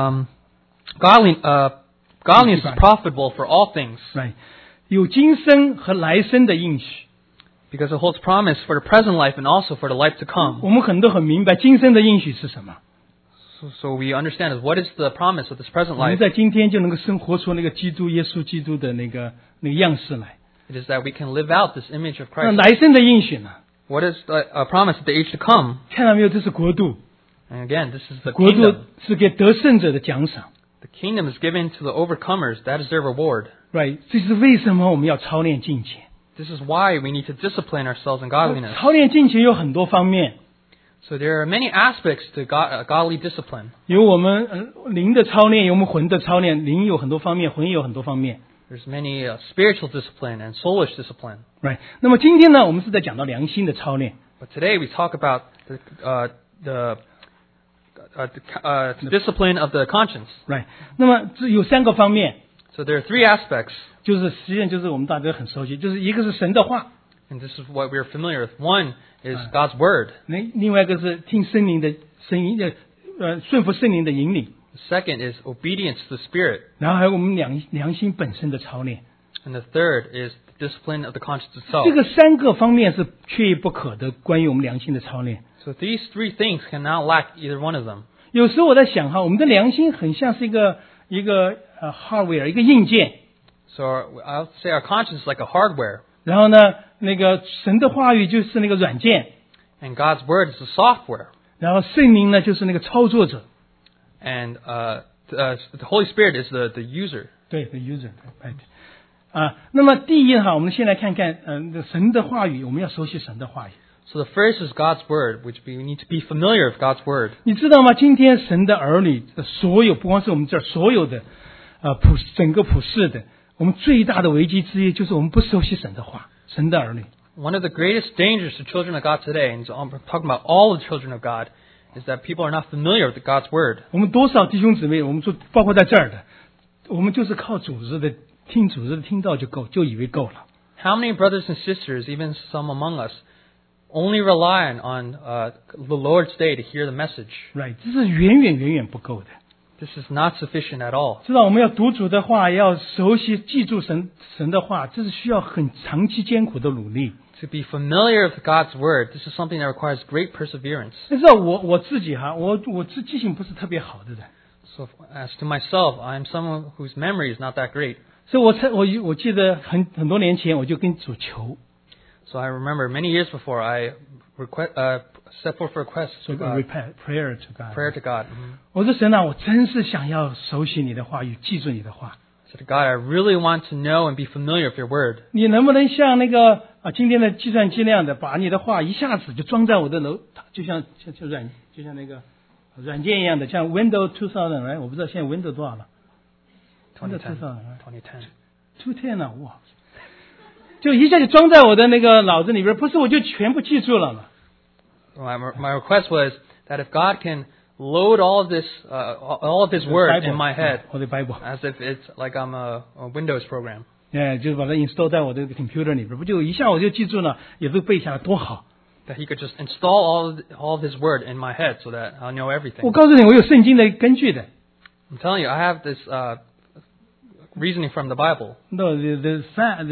godliness is profitable for all things,
Right. 有今生和来生的应许。
because it holds promise for the present life and also for the life to come.
我们很多很明白今生的应许是什么。
So we understand what is the promise of this present
我们
life.
在今天就能够生活出那个耶稣基督的那个样式来。
It is that we can live out this image of
那
Christ.
来生的应许呢？
What is the promise of the age to come?
看到没有？这是国度，
And again, this is the
国度
kingdom.
是给得胜者的奖赏。
The kingdom is given to the overcomers. That is their reward.
Right， 这是为什么我们要操练敬虔。
This is why we need to discipline ourselves in godliness.
操练敬虔有很多方面，
So there are many aspects to godly discipline.
有我们灵的操练，有我们魂的操练。灵有很多方面，魂也有很多方面。
There's many spiritual discipline and soulish discipline.
Right， 那么今天呢，我们是在讲到良心的操练。
But today we talk about the discipline of the conscience.
Right， 那么这有三个方面，
So there are three aspects,
就是实际上就是我们大家很熟悉，就是一个是神的话，
and this is what we're familiar with. One is God's word.
另外一个是听圣灵的声音顺服圣灵的引领，
The second is obedience to the Spirit.
然后还有我们良心本身的操练。
And the third is the discipline of the conscience itself.
这个三个方面是缺一不可的，关于我们良心的操练。
So these three things cannot lack either one of them.
有时候我在想哈，我们的良心很像是一个hardware， 一个硬件。
So I'll say our conscience is like a hardware,
然后呢，那个神的话语就是那个软件，
and God's word is the software,
然后圣灵呢就是那个操作者。
and the Holy Spirit is the user.
对 ，the user， right。那么第一哈，我们先来看看，神的话语，我们要熟悉神的话语。
So the first is God's word, which we need to be familiar with God's word.
你知道吗？今天神的儿女的所有，不光是我们这儿所有的，整个普世的，我们最大的危机之一就是我们不熟悉神的话，神的儿女。
One of the greatest dangers to children of God today, and so I'm talking about all the children of God, is that people are not familiar with God's word.
我们多少弟兄姊妹，我们包括在这儿的，我们就是靠组织的听组织的听到就以为够了。
How many brothers and sisters, even some among us, only rely on the Lord's day to hear the message?
Right， 这是远不够的。
This is not sufficient at all.
知道我们要读主的话，要熟悉记住神的话，这是需要很长期艰苦的努力。
To be familiar with God's word, this is something that requires great perseverance.
你知道我自己哈，我记性不是特别好的人，
So as to myself, I am someone whose memory is not that great.
所以我记得很多年前我就跟主求，
So I remember many years before I set forth a request
说
to
个
God,
prayer to God。
prayer to God.
我说神啊，我真是想要熟悉你的话语，记住你的话。
I said, God, I really want to know and be familiar with your word.
你能不能像那个今天的计算机那样的，把你的话一下子就装在我的就像那个软件一样的，像 Windows 2000，我不知道现在 Windows 多少了。
2010.
210了，哇！就一下就装在我的那个脑子里边，不是我就全部记住了嘛？
My request was that if God can load all of His word in my head,
我的 Bible，
as if it's like I'm a Windows program.
就是把它 install 在我的 computer 里边，不就一下我就记住了，也都背下来，多好！
That He could just install all of His word in my head so that I'll know everything.
我告诉你，我有圣经的根据的。
I'm telling you, I have this reasoning from the Bible.
No, the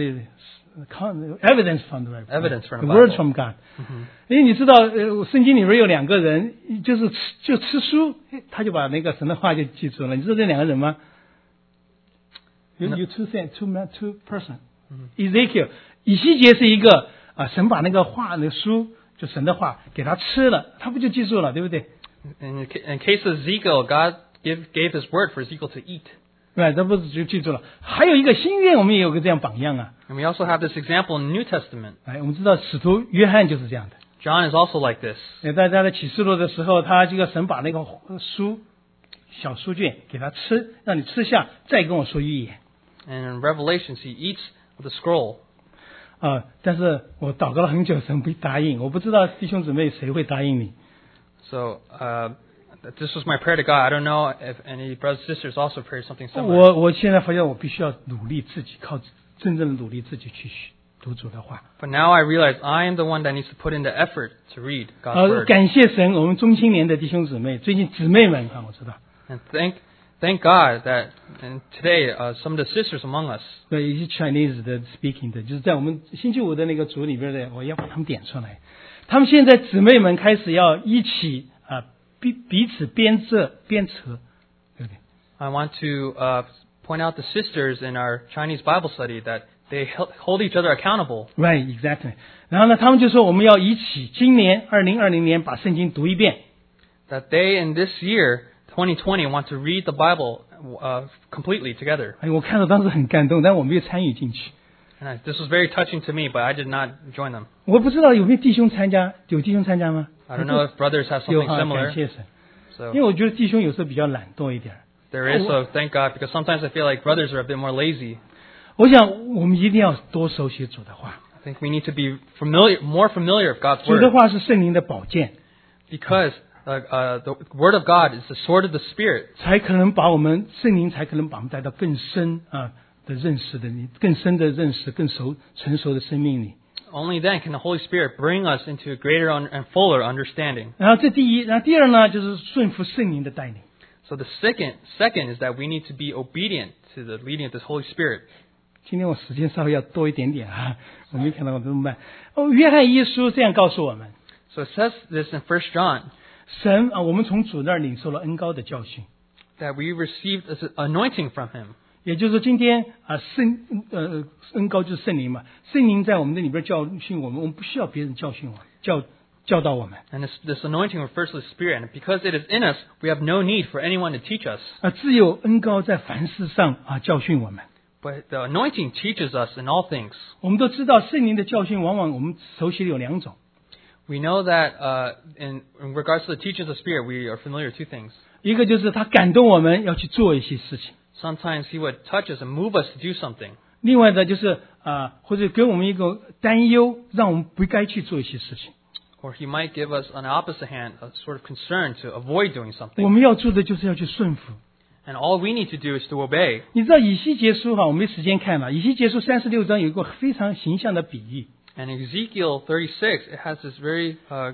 evidence from the Bible.
Evidence from the
the words
Bible.
from God. 因为你知道，圣经里边有两个人，就吃书，他就把那个神的话就记住了。你知道这两个人吗？ You two person. Ezekiel 以西结是一个神把那个画那个书就神的话给他吃了，他不就记住了，对不对？
In case of Ezekiel, God gave His word for Ezekiel to eat.
对，这不是就记住了。还有一个新约，我们也有个这样榜样啊。
And we also have this example in the New Testament.
我们知道使徒约翰就是这样的。
John is also like this.
在他的启示录的时候，他这个神把那个书小书卷给他吃，让你吃下，再跟我说预言。
And in Revelations, He eats the scroll.
但是我祷告了很久，神不答应。我不知道弟兄姊妹谁会答应你。
So this was my prayer to God. I don't know if any brothers and sisters also prayed something similar.
我现在发现我必须要努力自己，靠真正的努力自己去读主的话。
But now I realize I am the one that needs to put in the effort to read God's word.
感谢神，我们中青年的弟兄姊妹，最近姊妹们我知道。
And thank God that and today some of the sisters among us.
对，一些 Chinese 的 speaking 的，就是在我们星期五的那个组里边的，我要把他们点出来。他们现在姊妹们开始要一起彼此鞭策，对不对？
I want to point out the sisters in our Chinese Bible study that they hold each other accountable.
Right, exactly. 然后呢，他们就说我们要一起，今年2020年把圣经读一遍。
That they in this year 2020 want to read the Bible completely together.
我看到当时很感动，但我没有参与进去。
And this was very touching to me, but I did not join them.
我不知道有没有弟兄参加，有弟兄参加吗？
I don't know if brothers have
有
something
感
similar.
谢神。
So
因为我觉得弟兄有时候比较懒惰一点。
there is, so thank God, because sometimes I feel like brothers are a bit more lazy.
我想我们一定要多熟悉主的话。
I think we need to be more familiar with God's
主的
word,
话是圣灵的宝剑，
because the word of God is the sword of the Spirit.
才可能把我们圣灵才可能把我们带到更深的认识的你，更深的认识，更成熟的生命里。
Only then can the Holy Spirit bring us into a greater and fuller understanding.
然后这第一，然后第二呢，就是顺服圣灵的带领。
So the second is that we need to be obedient to the leading of the Holy Spirit.
今天我时间稍微要多一点点我没看到我怎么办？约翰一书这样告诉我们，
So it says this in 1 John,
神我们从主那儿领受了恩膏的教训，
that we received an anointing from Him.
也就是说今天恩膏就是圣灵嘛，圣灵在我们的里边教训我们，我们不需要别人教训我们，教导我们。
And this anointing refers to the Spirit, and because it is in us, we have no need for anyone to teach us.
只有恩膏在凡事上教训我们。
But the anointing teaches us in all things.
我们都知道圣灵的教训，往往我们熟悉的有两种，
We know that in regards to the teachings of the Spirit, we are familiar with two things.
一个就是他感动我们要去做一些事情，
Sometimes He would touch us and move us to do something.
另外的就是或者给我们一个担忧，让我们不该去做一些事情。
Or He might give us, on the opposite hand, a sort of concern to avoid doing
我
something.
们要做的就是要去顺服。
And all we need to do is to obey.
你知道以西结书我没时间看了，以西结书36章有一个非常形象的比喻。
And in Ezekiel 36, it has this very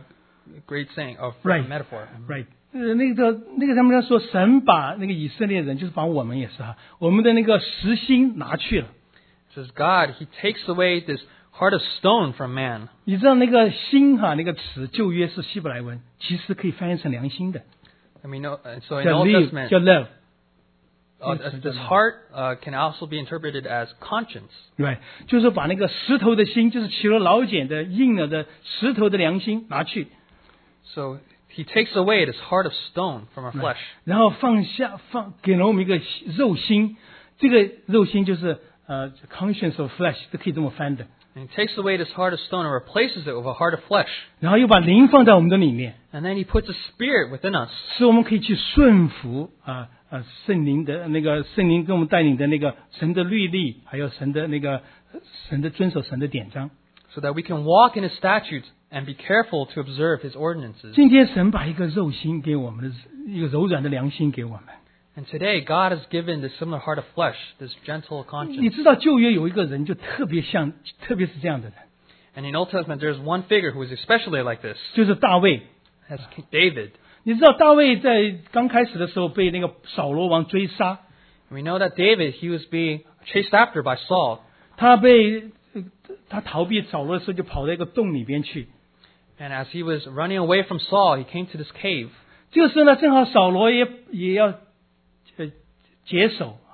great saying of
Right.
metaphor.
Right，那个他们说神把那个以色列人，就是把我们也是我们的那个实心拿去了。
It says God, He takes away this heart of stone from man.
你知道那个心那个词旧约是希伯来文，其实可以翻译成良心的，
And we know, and so in the
叫
Old
live，
Testament,
叫 love。
this heart can also be interpreted as conscience.
Right，就是说把那个石头的心，就是起了老茧的硬了的石头的良心拿去，
So He takes away this heart of stone from our flesh.
然后给了我们一个肉心，这个肉心就是conscience of flesh，都可以这么翻的。
And He takes away this heart of stone and replaces it with a heart of flesh.
然后又把灵放在我们的里面，
And then He puts a spirit within us,
使我们可以去顺服圣灵的那个圣灵给我们带领的那个神的律例，还有神的遵守神的典章。
so that we can walk in His statutes and be careful to observe His ordinances.
今天神把一个肉心给我们的，一个柔软的良心给我们。
And today, God has given this similar heart of flesh, this gentle
你
conscience.
知道旧约有一个人就特别是这样的人，
And in Old Testament, there's one figure who is especially like this.
就是大卫。
That's King David.
你知道大卫在刚开始的时候被那个扫罗王追杀，
We know that David, he was being chased after by Saul.
他逃避扫罗的时候就跑到一个洞里边去。
And as he was running away from Saul, he came to this cave.
这个时候呢，正好扫罗也要解手，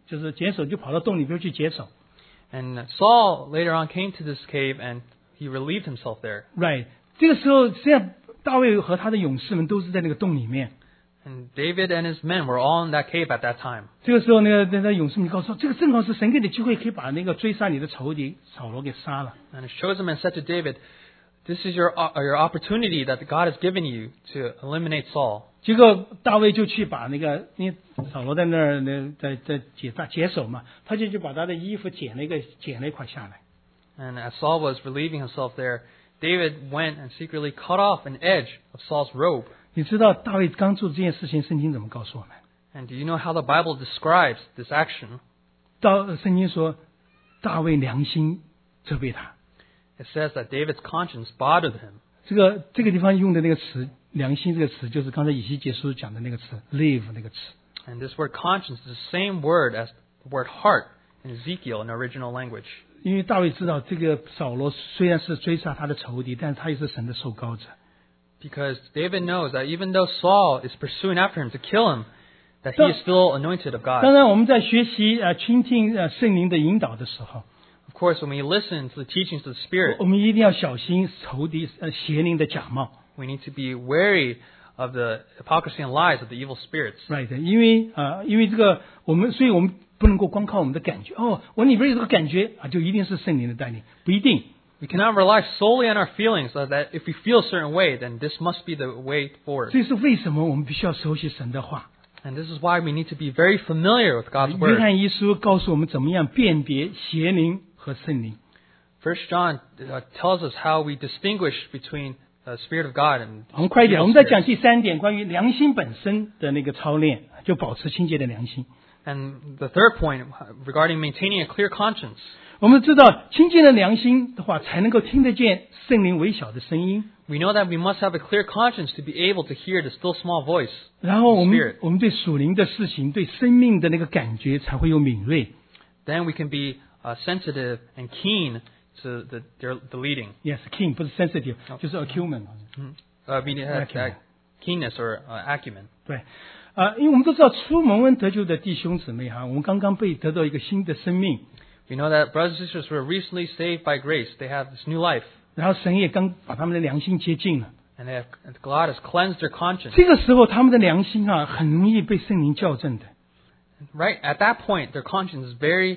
就是解手就跑到洞里边去解手。
And Saul later on came to this cave and he relieved himself there.
Right， 这个时候实际上大卫和他的勇士们都是在那个洞里面。
And David and his men were all in that cave at that time.
这个时候那勇士们告诉说，这个正好是神给你机会，可以把那个追杀你的仇敌扫罗给杀了。
And he chose him and said to David, "This is your opportunity that God has given you to eliminate Saul."
结果大卫就去把那个，因为扫罗在那儿在解手嘛，他就把他的衣服剪了一块下来。
And as Saul was relieving himself there, David went and secretly cut off an edge of Saul's robe.
你知道大卫刚做这件事情，圣经怎么告诉我们？
And do you know how the Bible describes this action?
圣经说，大卫良心责备他。
It says that David's conscience bothered him.
这个地方用的那个词“良心”这个词，就是刚才以西结书讲的那个词 “live” 那个词。
And this word conscience is the same word as the word heart in Ezekiel in the original language.
因为大卫知道，这个扫罗虽然是追杀他的仇敌，但是他也是神的受膏者。
Because David knows that even though Saul is pursuing after him to kill him, that he is still anointed of
当
God.
然，我们在学习倾听圣灵的引导的时候，
Of course, when we listen to the teachings of the Spirit,
我们一定要小心仇敌邪灵的假冒。
we need to be wary of the hypocrisy and lies of the evil spirits.
Right， 因为这个所以我们不能够光靠我们的感觉。我里边有这个感觉就一定是圣灵的带领，不一定。
We cannot rely solely on our feelings, so that if we feel a certain way, then this must be the way forward.
这是为什么我们必须要熟悉神的话。
And this is why we need to be very familiar with God's
约
word.
翰一书告诉我们怎么样辨别邪灵和圣灵。
First John tells us how we distinguish between the Spirit of God and
我们快一点，
evil
我们再讲
spirits.
第三点，关于良心本身的那个操练，就保持清洁的良心。
And the third point regarding maintaining a clear conscience.
我们知道清洁的良心的话，才能够听得见圣灵微小的声音。
We know that we must have a clear conscience to be able to hear the still small voice.
然后我
Spirit.
们对属灵的事情、对生命的那个感觉才会有敏锐。
Then we can be sensitive and keen to the leading.
Yes, keen 不是 sensitive， 就是 acumen。
We need to have
Acumen.
keenness or acumen.
对，因为我们都知道初蒙恩得救的弟兄姊妹我们刚刚得到一个新的生命，
We know that brothers and sisters who are recently saved by grace, they have this new life.
然后神也刚把他们的良心接近了。
And God has cleansed their conscience.
这个时候他们的良心很容易被圣灵校正的。
Right at that point, their conscience is very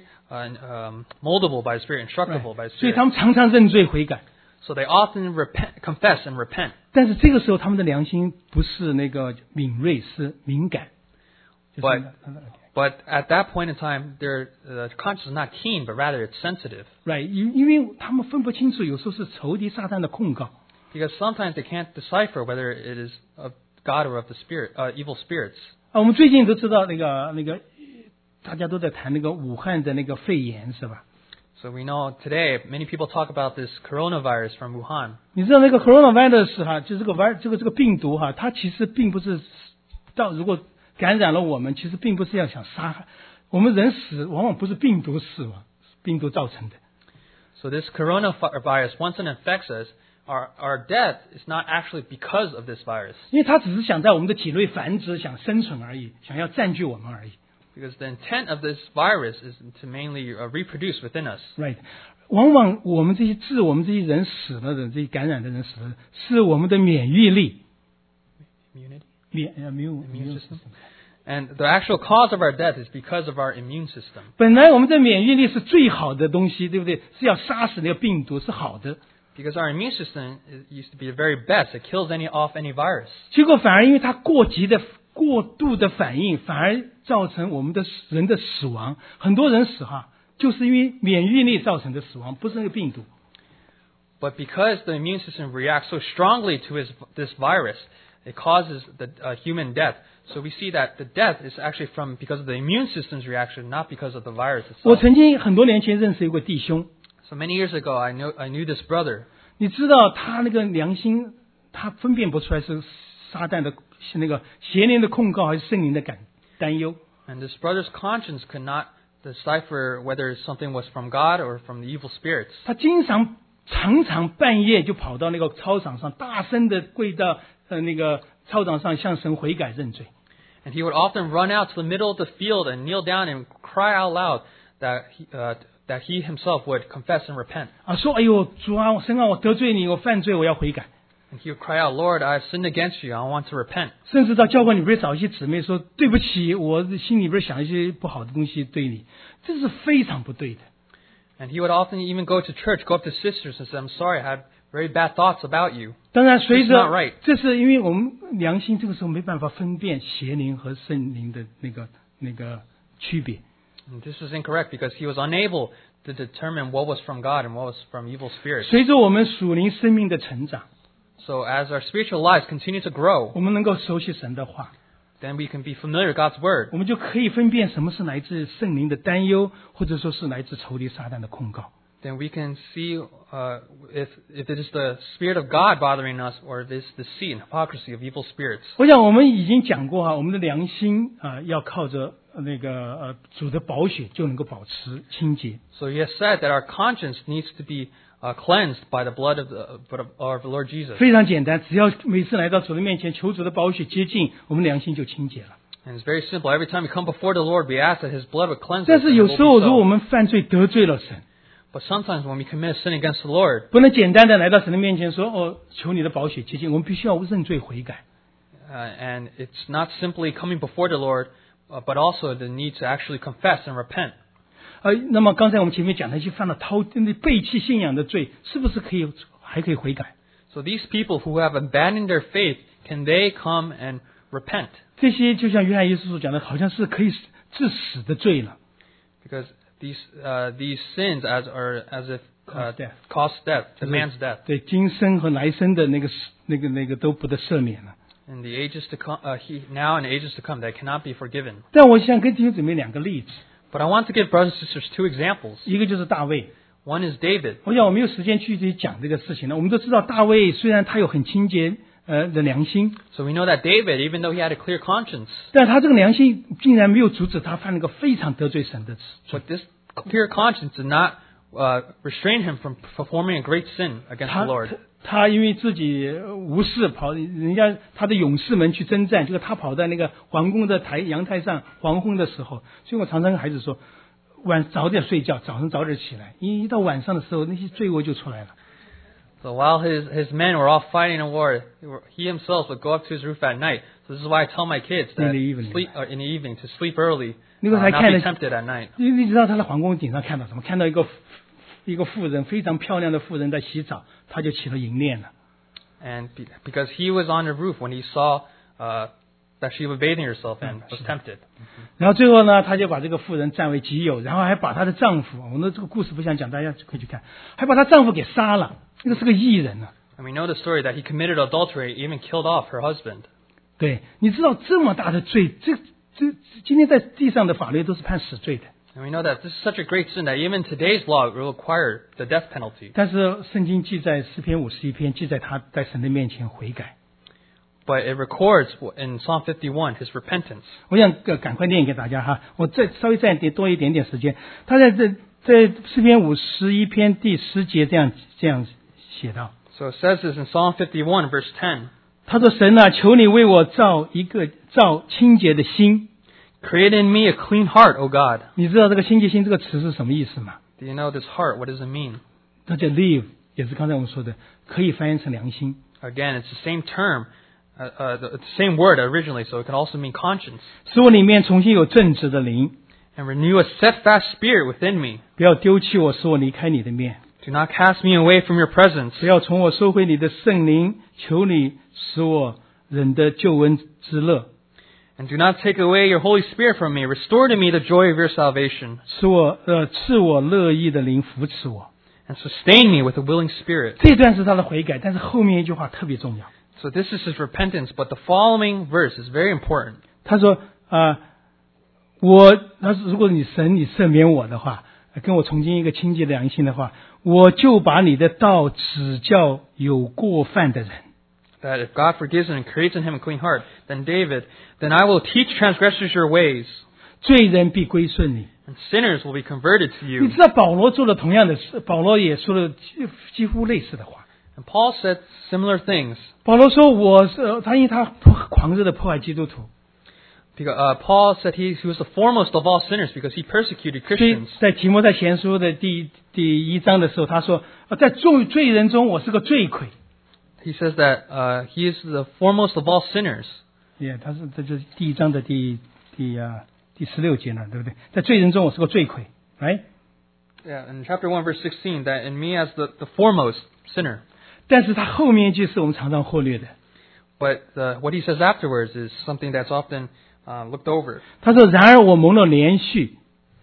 moldable by the Spirit, instructable by the
所以
Spirit.
他们常常认罪悔改。
So they often confess and repent.
但是这个时候他们的良心不是那个敏锐，是敏感。就是
But at that point in time, their conscience is not keen, but rather it's sensitive.
right， 因为他们分不清楚，有时候是仇敌撒旦的控告。
Because sometimes they can't decipher whether it is of God or of the spirit, evil spirits.
我们最近都知道那个，大家都在谈那个武汉的那个肺炎，是吧？
So we know today many people talk about this coronavirus from Wuhan.
你知道那个 coronavirus 就这个病毒它其实并不是如果感染了我们，其实并不是要想杀害我们，人死往往不是病毒死亡，病毒造成的。
So this coronavirus, once it infects us, our death is not actually because of this virus.
因为它只是想在我们的体内繁殖，想生存而已，想要占据我们而已。
Because the intent of this virus is to mainly reproduce within us.
Right， 往往我们这些人死了的，这些感染的人死了，是我们的免疫力。
Immune system. And the actual cause of our death is because of our immune system.
本来我们的免疫力是最好的东西，对不对？是要杀死那个病毒，是好的。
Because our immune system used to be the very best. It kills off any virus.
结果反而因为它过度的反应，反而造成我们的人的死亡。很多人死就是因为免疫力造成的死亡，不是那个病毒。
But because the immune system reacts so strongly to this virus, it causes the human death. So we see that the death is actually because of the immune system's reaction, not because of the virus
我
itself.
曾经很多年前认识一位弟兄，
So many years ago, I knew this brother.
你知道他那个良心，他分辨不出来是撒旦的那个邪灵的控告还是圣灵的担忧。
And this brother's conscience could not decipher whether something was from God or from the evil spirits.
他常常半夜就跑到那个操场上，大声的跪到那个操场上向神悔改认罪。
And he would often run out to the middle of the field and kneel down and cry out loud that he himself would confess and repent.
说哎呦主啊，神啊，我得罪你，我犯罪，我要悔改。
And he would cry out, Lord, I've sinned against you. I want to repent.
甚至到教会里边找一些姊妹说对不起，我心里边想一些不好的东西对你，这是非常不对的。
And he would often even go to church, go up to sisters and say, I'm sorry, I had very bad thoughts about you.
当然，随
It's not
着
right.
这是因为我们良心这个时候没办法分辨邪灵和圣灵的那个区别。
And this was incorrect because he was unable to determine what was from God and what was from evil spirits.
随着我们属灵生命的成长，
So as our spiritual lives continue to grow,
我们能够熟悉神的话，
then we can be familiar with God's word.
我们就可以分辨什么是来自圣灵的担忧，或者说是来自仇敌撒旦的控告。
Then we can see if it is the Spirit of God bothering us or it is the deceit and hypocrisy of evil spirits.
我想我们已经讲过我们的良心要靠着主的宝血就能够保持清洁。
So he has said that our conscience needs to be cleansed by the blood of the Lord Jesus.
非常简单，只要每次来到主的面前求主的宝血洁净，我们良心就清洁了。
And it's very simple. Every time we come before the Lord, we ask that His blood would cleanse us.
但是
and
有
we'll
时候
be
如果我
so.
们犯罪得罪了神，
But sometimes when we commit a sin against the Lord,
不能简单的来到神的面前说求你的宝血洁净，我们必须要认罪悔改。
and it's not simply coming before the Lord, but also the need to actually confess and repent.
那么刚才我们前面讲的一些犯了背弃信仰的罪，是不是还可以悔改？
So these people who have abandoned their faith, can they come and repent?
这些就像约翰耶稣所讲的，好像是可以致死的罪了。
Because these sins as if
Cause death.
cause death, demands death.
对，今生和来生的那个都不得赦免了。
In the ages to come, now and the ages to come, they cannot be forgiven.
但我想跟弟兄姊妹两个例子，
But I want to give brothers and sisters two examples.
一个就是大卫。
One is David.
我想我没有时间具体讲这个事情了。我们都知道大卫虽然他有很清洁的良心，
So we know that David, even though he had a clear conscience,
但他这个良心竟然没有阻止他犯了个非常得罪神的罪。
but this clear conscience did not restrain him from performing a great sin against the Lord.
他因为自己无事跑，人家他的勇士们去征战，结果他跑在那个皇宫的阳台上，黄昏的时候，所以我常常跟孩子说，早点睡觉，早上早点起来，一到晚上的时候，那些罪恶就出来了。
So while his men were all fighting a war, he himself would go up to his roof at night. So this is why I tell my kids that
In the evening.
sleep in the evening to sleep early,
那个才
not
看
be
了，
tempted at night.
你知道他在皇宫顶上看到什么？看到一个妇人，非常漂亮的妇人在洗澡，他就起了淫念了。
And because he was on the roof when he saw that she was bathing herself and was tempted.
然后最后呢，他就把这个妇人占为己有，然后还把她的丈夫，我们这个故事不想讲，大家可以去看，还把她丈夫给杀了。那个是个异人呢。
And we know the story that he committed adultery, even killed off her husband.
对，你知道这么大的罪，这今天在地上的法律都是判死罪的。
And we know that this is such a great sin that even today's law will require the death penalty.
但是圣经记载诗篇51篇，记载他在神的面前悔改。
But it records in Psalm 51 his repentance.
我想赶快念给大家哈，我稍微再多一点点时间。他在诗篇51篇第10节这样写道。
So it says this in Psalm 51 verse 10.
他说：“神啊，求你为我造清洁的心。”
Create in me a clean heart, O God.
你知道这个清洁心这个词是什么意思吗？
Do you know this heart? What does it mean?
它叫 live， 也是刚才我们说的，可以翻译成良心。
Again, it's the same term, the same word originally, so it can also mean conscience.
使我里面重新有正直的灵，
And renew a steadfast spirit within me.
不要丢弃我，使我离开你的面，
Do not cast me away from your presence.
不要从我收回你的圣灵，求你使我忍得救恩之乐，
And do not take away your Holy Spirit from me. Restore to me the joy of your salvation.
赐我乐意的灵扶持我。
And sustain me with a willing spirit.
这段是他的悔改，但是后面一句话特别重要。
So this is his repentance, but the following verse is very important.
他说如果你赦免我的话，跟我重新一个清洁的良心的话，我就把你的道指教有过犯的人。
That if God forgives him and creates in him a clean heart, then I will teach transgressors your ways,
罪人必归顺你。
and sinners will be converted to
你
you.
知道保罗做了同样的事，保罗也说了几乎类似的话。
And Paul said similar things.
保罗说他因为他狂热的迫害基督徒，
Because, Paul said he was the foremost of all sinners because he persecuted
所以
Christians.
在提摩太前书的第一章的时候，他说：“在罪人中，我是个罪魁。”
He says that he is the foremost of all sinners.
这就是第一章的第16节呢，对不对？在罪人中，我是个罪魁，来。
Yeah, in chapter 1, verse 16, that in me as the foremost sinner.
但是他后面一句是我们常常忽略的。
But what he says afterwards is something that's often looked over.
他说：“然而我蒙了连续。”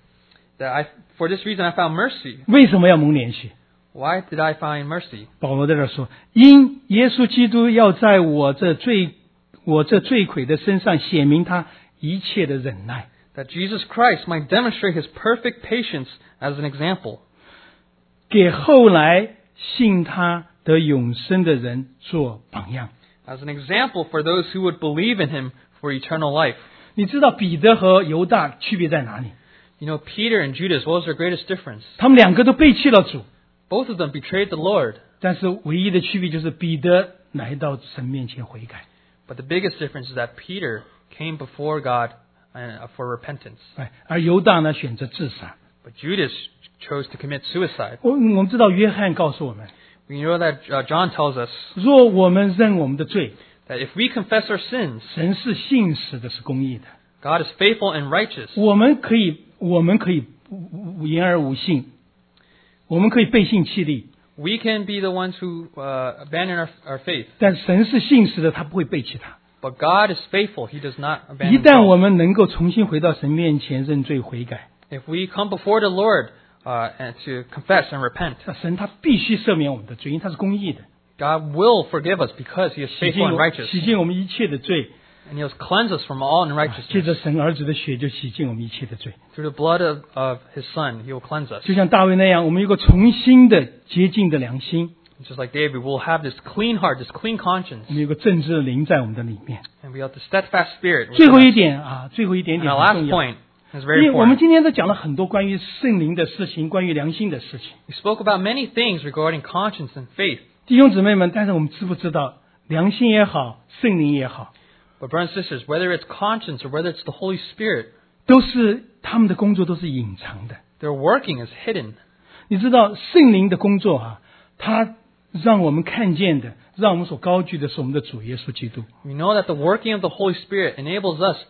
That for this reason I found mercy.
为什么要蒙连续？
Why did I find mercy?
保罗在这说：“因耶稣基督要在我这罪魁的身上显明他一切的忍耐。”
That Jesus Christ might demonstrate his perfect patience as an example.
给后来信他得永生的人做榜样。
As an example for those who would believe in him for eternal life.
你知道彼得和犹大区别在哪里？
You know, Peter and Judas, what was their greatest difference?
他们两个都背弃了主，
Both of them betrayed the Lord.
但是唯一的区别就是彼得来到神面前悔改，
But the biggest difference is that Peter came before God for repentance.
而犹大呢选择自杀。
But Judas chose to commit suicide.
我们知道约翰告诉我们，
We know that John tells us
若我们认我们的罪，
that if we confess our sins,
神是信实的，是公义的。
God is faithful and righteous.
我们可以言而无信，我们可以背信弃义，
We can be the ones who abandon our faith.
但神是信实的，他不会背弃他。
But God is faithful. He does not
一
abandon
旦我
himself.
们能够重新回到神面前认罪悔改，
If we come before the Lord and to confess and repent,
那神他必须赦免我们的罪，因为他是公义的，
God will forgive us because He is
洗
faithful and
净
righteous.
洗净我们一切的罪，
And He will cleanse us from all
借
unrighteousness.
着神儿子的血就洗净我们一切的罪。
Through the blood of His Son, He will cleanse us.
就像大卫那样，我们有个重新的洁净的良心，
Just like David, we'll have this clean heart, this clean conscience.
我们有个正直的灵在我们的里面。
And we have the steadfast spirit.
最后
within
一
us.
点最后一点
And
点
our
很
last
重要，
point is
因
very
为我们
important.
今天都讲了很多关于圣灵的事情，关于良心的事情。
We spoke about many things regarding conscience and faith.
弟兄姊妹们，但是我们知不知道，良心也好，圣灵也好，
But brothers and sisters, whether it's conscience or whether it's the Holy Spirit,
都是他们的工作都是隐藏的。
their working is hidden.
你知道圣灵的工作它让我们看见的，让我们所高举的是我们的主耶稣基督。
We know that the working of the Holy Spirit enables us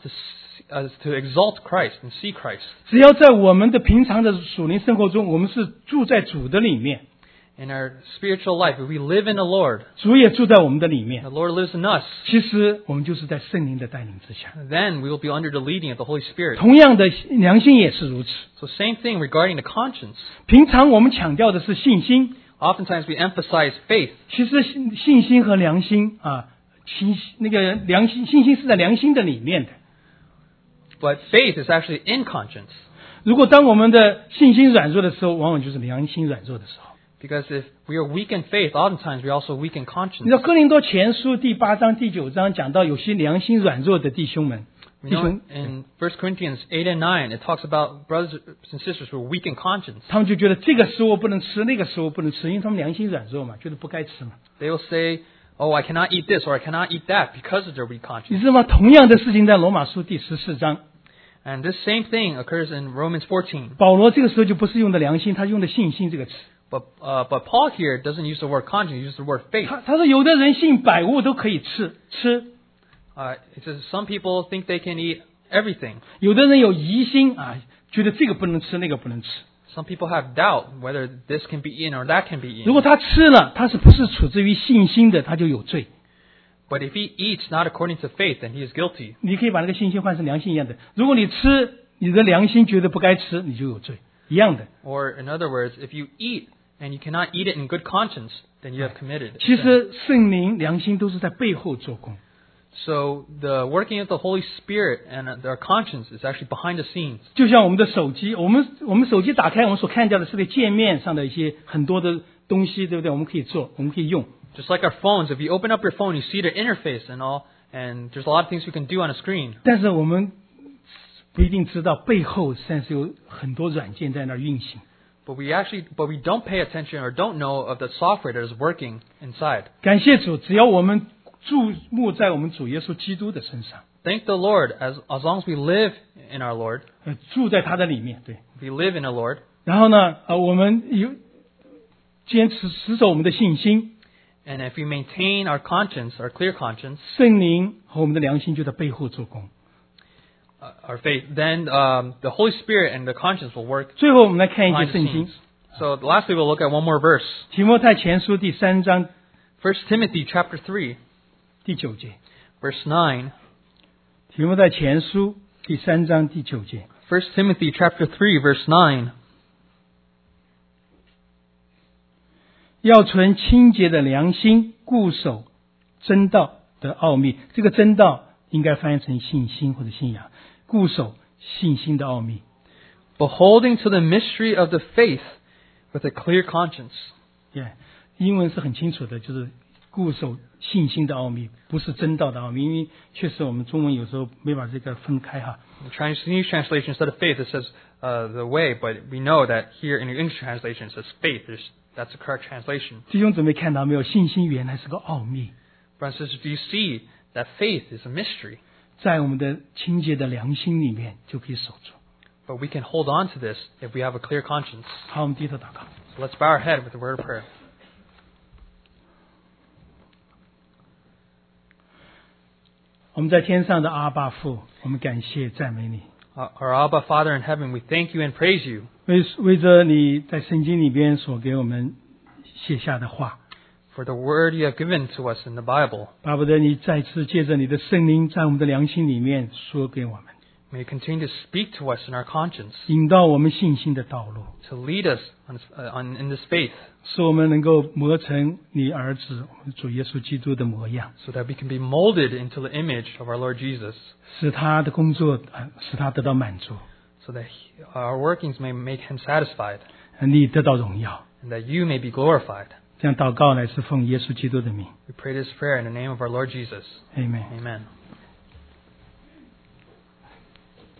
to exalt Christ and see Christ.
只要在我们的平常的属灵生活中，我们是住在主的里面，
In our spiritual life, if we live in the Lord,
主也住在我们的里面
the。Lord lives in us,
其实我们就是在圣灵的带领之下。
then we will be under the leading of the Holy Spirit.
同样的，良心也是如此。
So same thing regarding the conscience.
平常我们强调的是信心，
Oftentimes we emphasize faith,
其实信心和良心信心是在良心的里面的。
but faith is actually in conscience.
如果当我们的信心软弱的时候，往往就是良心软弱的时候。
Because if we are weak in faith, oftentimes we also weak in
你
conscience.
知道哥林多前书第8章第9章讲到有些良心软弱的弟兄们，
We
弟
know
兄
in 1 Corinthians 8 and 9, it talks about brothers and sisters who are weak in conscience.
他们就觉得这个食物不能吃，那个食物不能吃，因为他们良心软弱嘛，觉得不该吃嘛。
They will say, oh, I cannot eat this or I cannot eat that because of their weak
你
conscience.
知道吗？同样的事情在罗马书第14章，
And this same thing occurs in Romans 14.
保罗这个时候就不是用的良心，他用的信心这个词。
But Paul here doesn't use the word conscience, he uses the word faith.
他说有的人信百物都可以吃，
It says some people think they can eat everything.
有的人有疑心觉得这个不能吃，那个不能吃。
Some people have doubt whether this can be eaten or that can be
如
eaten.
果他吃了，他是不是处置于信心的，他就有罪。
But if he eats not according to faith, then he is guilty.
你可以把那个信心换成良心一样的。如果你吃，你的良心觉得不该吃，你就有罪，一样的。
Or in other words, if you eat and you cannot eat it in good conscience, then you have committed
其
sin.
实圣灵、良心都是在背后做工。
So the working of the Holy Spirit and their conscience is actually behind the scenes.
就像我们的手机，我们手机打开，我们所看到的是个界面上的一些很多的东西，对不对？我们可以做，我们可以用。
Just like our phones, if you open up your phone, you see the interface and all, and there's a lot of things we can do on a screen.
但是我们不一定知道背后实际上是有很多软件在那儿运行。
But we don't pay attention or don't know of the software that is working inside.
感谢主，只要我们注目在我们主耶稣基督的身上，
thank the Lord as long as we live in our Lord,
住在他的里面，对。
we live in our Lord,
然后呢，我们坚持死守我们的信心，
and if we maintain our conscience, our clear conscience,
圣灵和我们的良心就在背后做工。
our faith, then the Holy Spirit and the conscience will work
最后我们来看一
behind
节
the
圣经，
scenes. So lastly, we'll look at one more verse.
提摩太前书第3章
1 Timothy chapter 3,
第9节。
verse 9.
提摩太前书第3章第9节。
1 Timothy chapter 3, verse 9.
要存清洁的良心，固守真道的奥秘。这个真道应该翻译成信心或者信仰，固守信心的奥秘。
Beholding to the mystery of the faith with a clear conscience.
英文是很清楚的，就是固守信心的奥秘，不是真道的奥秘。因为确实我们中文有时候没把这个分开哈。
The Chinese translation, instead of faith, it says the way, but we know that here in the English translation it says faith. That's the correct translation.
弟兄姊妹看到没有？信心原来是个奥秘，
Brothers and sisters, do you see that faith is a mystery?
在我们的清洁的良心里面就可以守住。
But we can hold on to this if we have a clear conscience.
好，我们低头祷告。
So let's bow our head with a word of prayer.
我们在天上的阿爸父，我们感谢赞美你，
Our Abba Father in heaven, we thank you and praise you
为着你在圣经里边所给我们写下的话，
for the word you have given to us in the Bible.
巴不得你再次借着你的圣灵，在我们的良心里面说给我们，
May you continue to speak to us in our conscience,
引导我们信心的道路，
to lead us in this faith,
使我们能够磨成你儿子我们主耶稣基督的模样，
so that we can be molded into the image of our Lord Jesus,
使他的工作使他得到满足，
so that our workings may make him satisfied,
你得到荣耀。
and that you may be glorified.
这样祷告乃是奉耶稣基督的名
We pray this prayer in the name of our Lord Jesus.
，Amen。
Amen.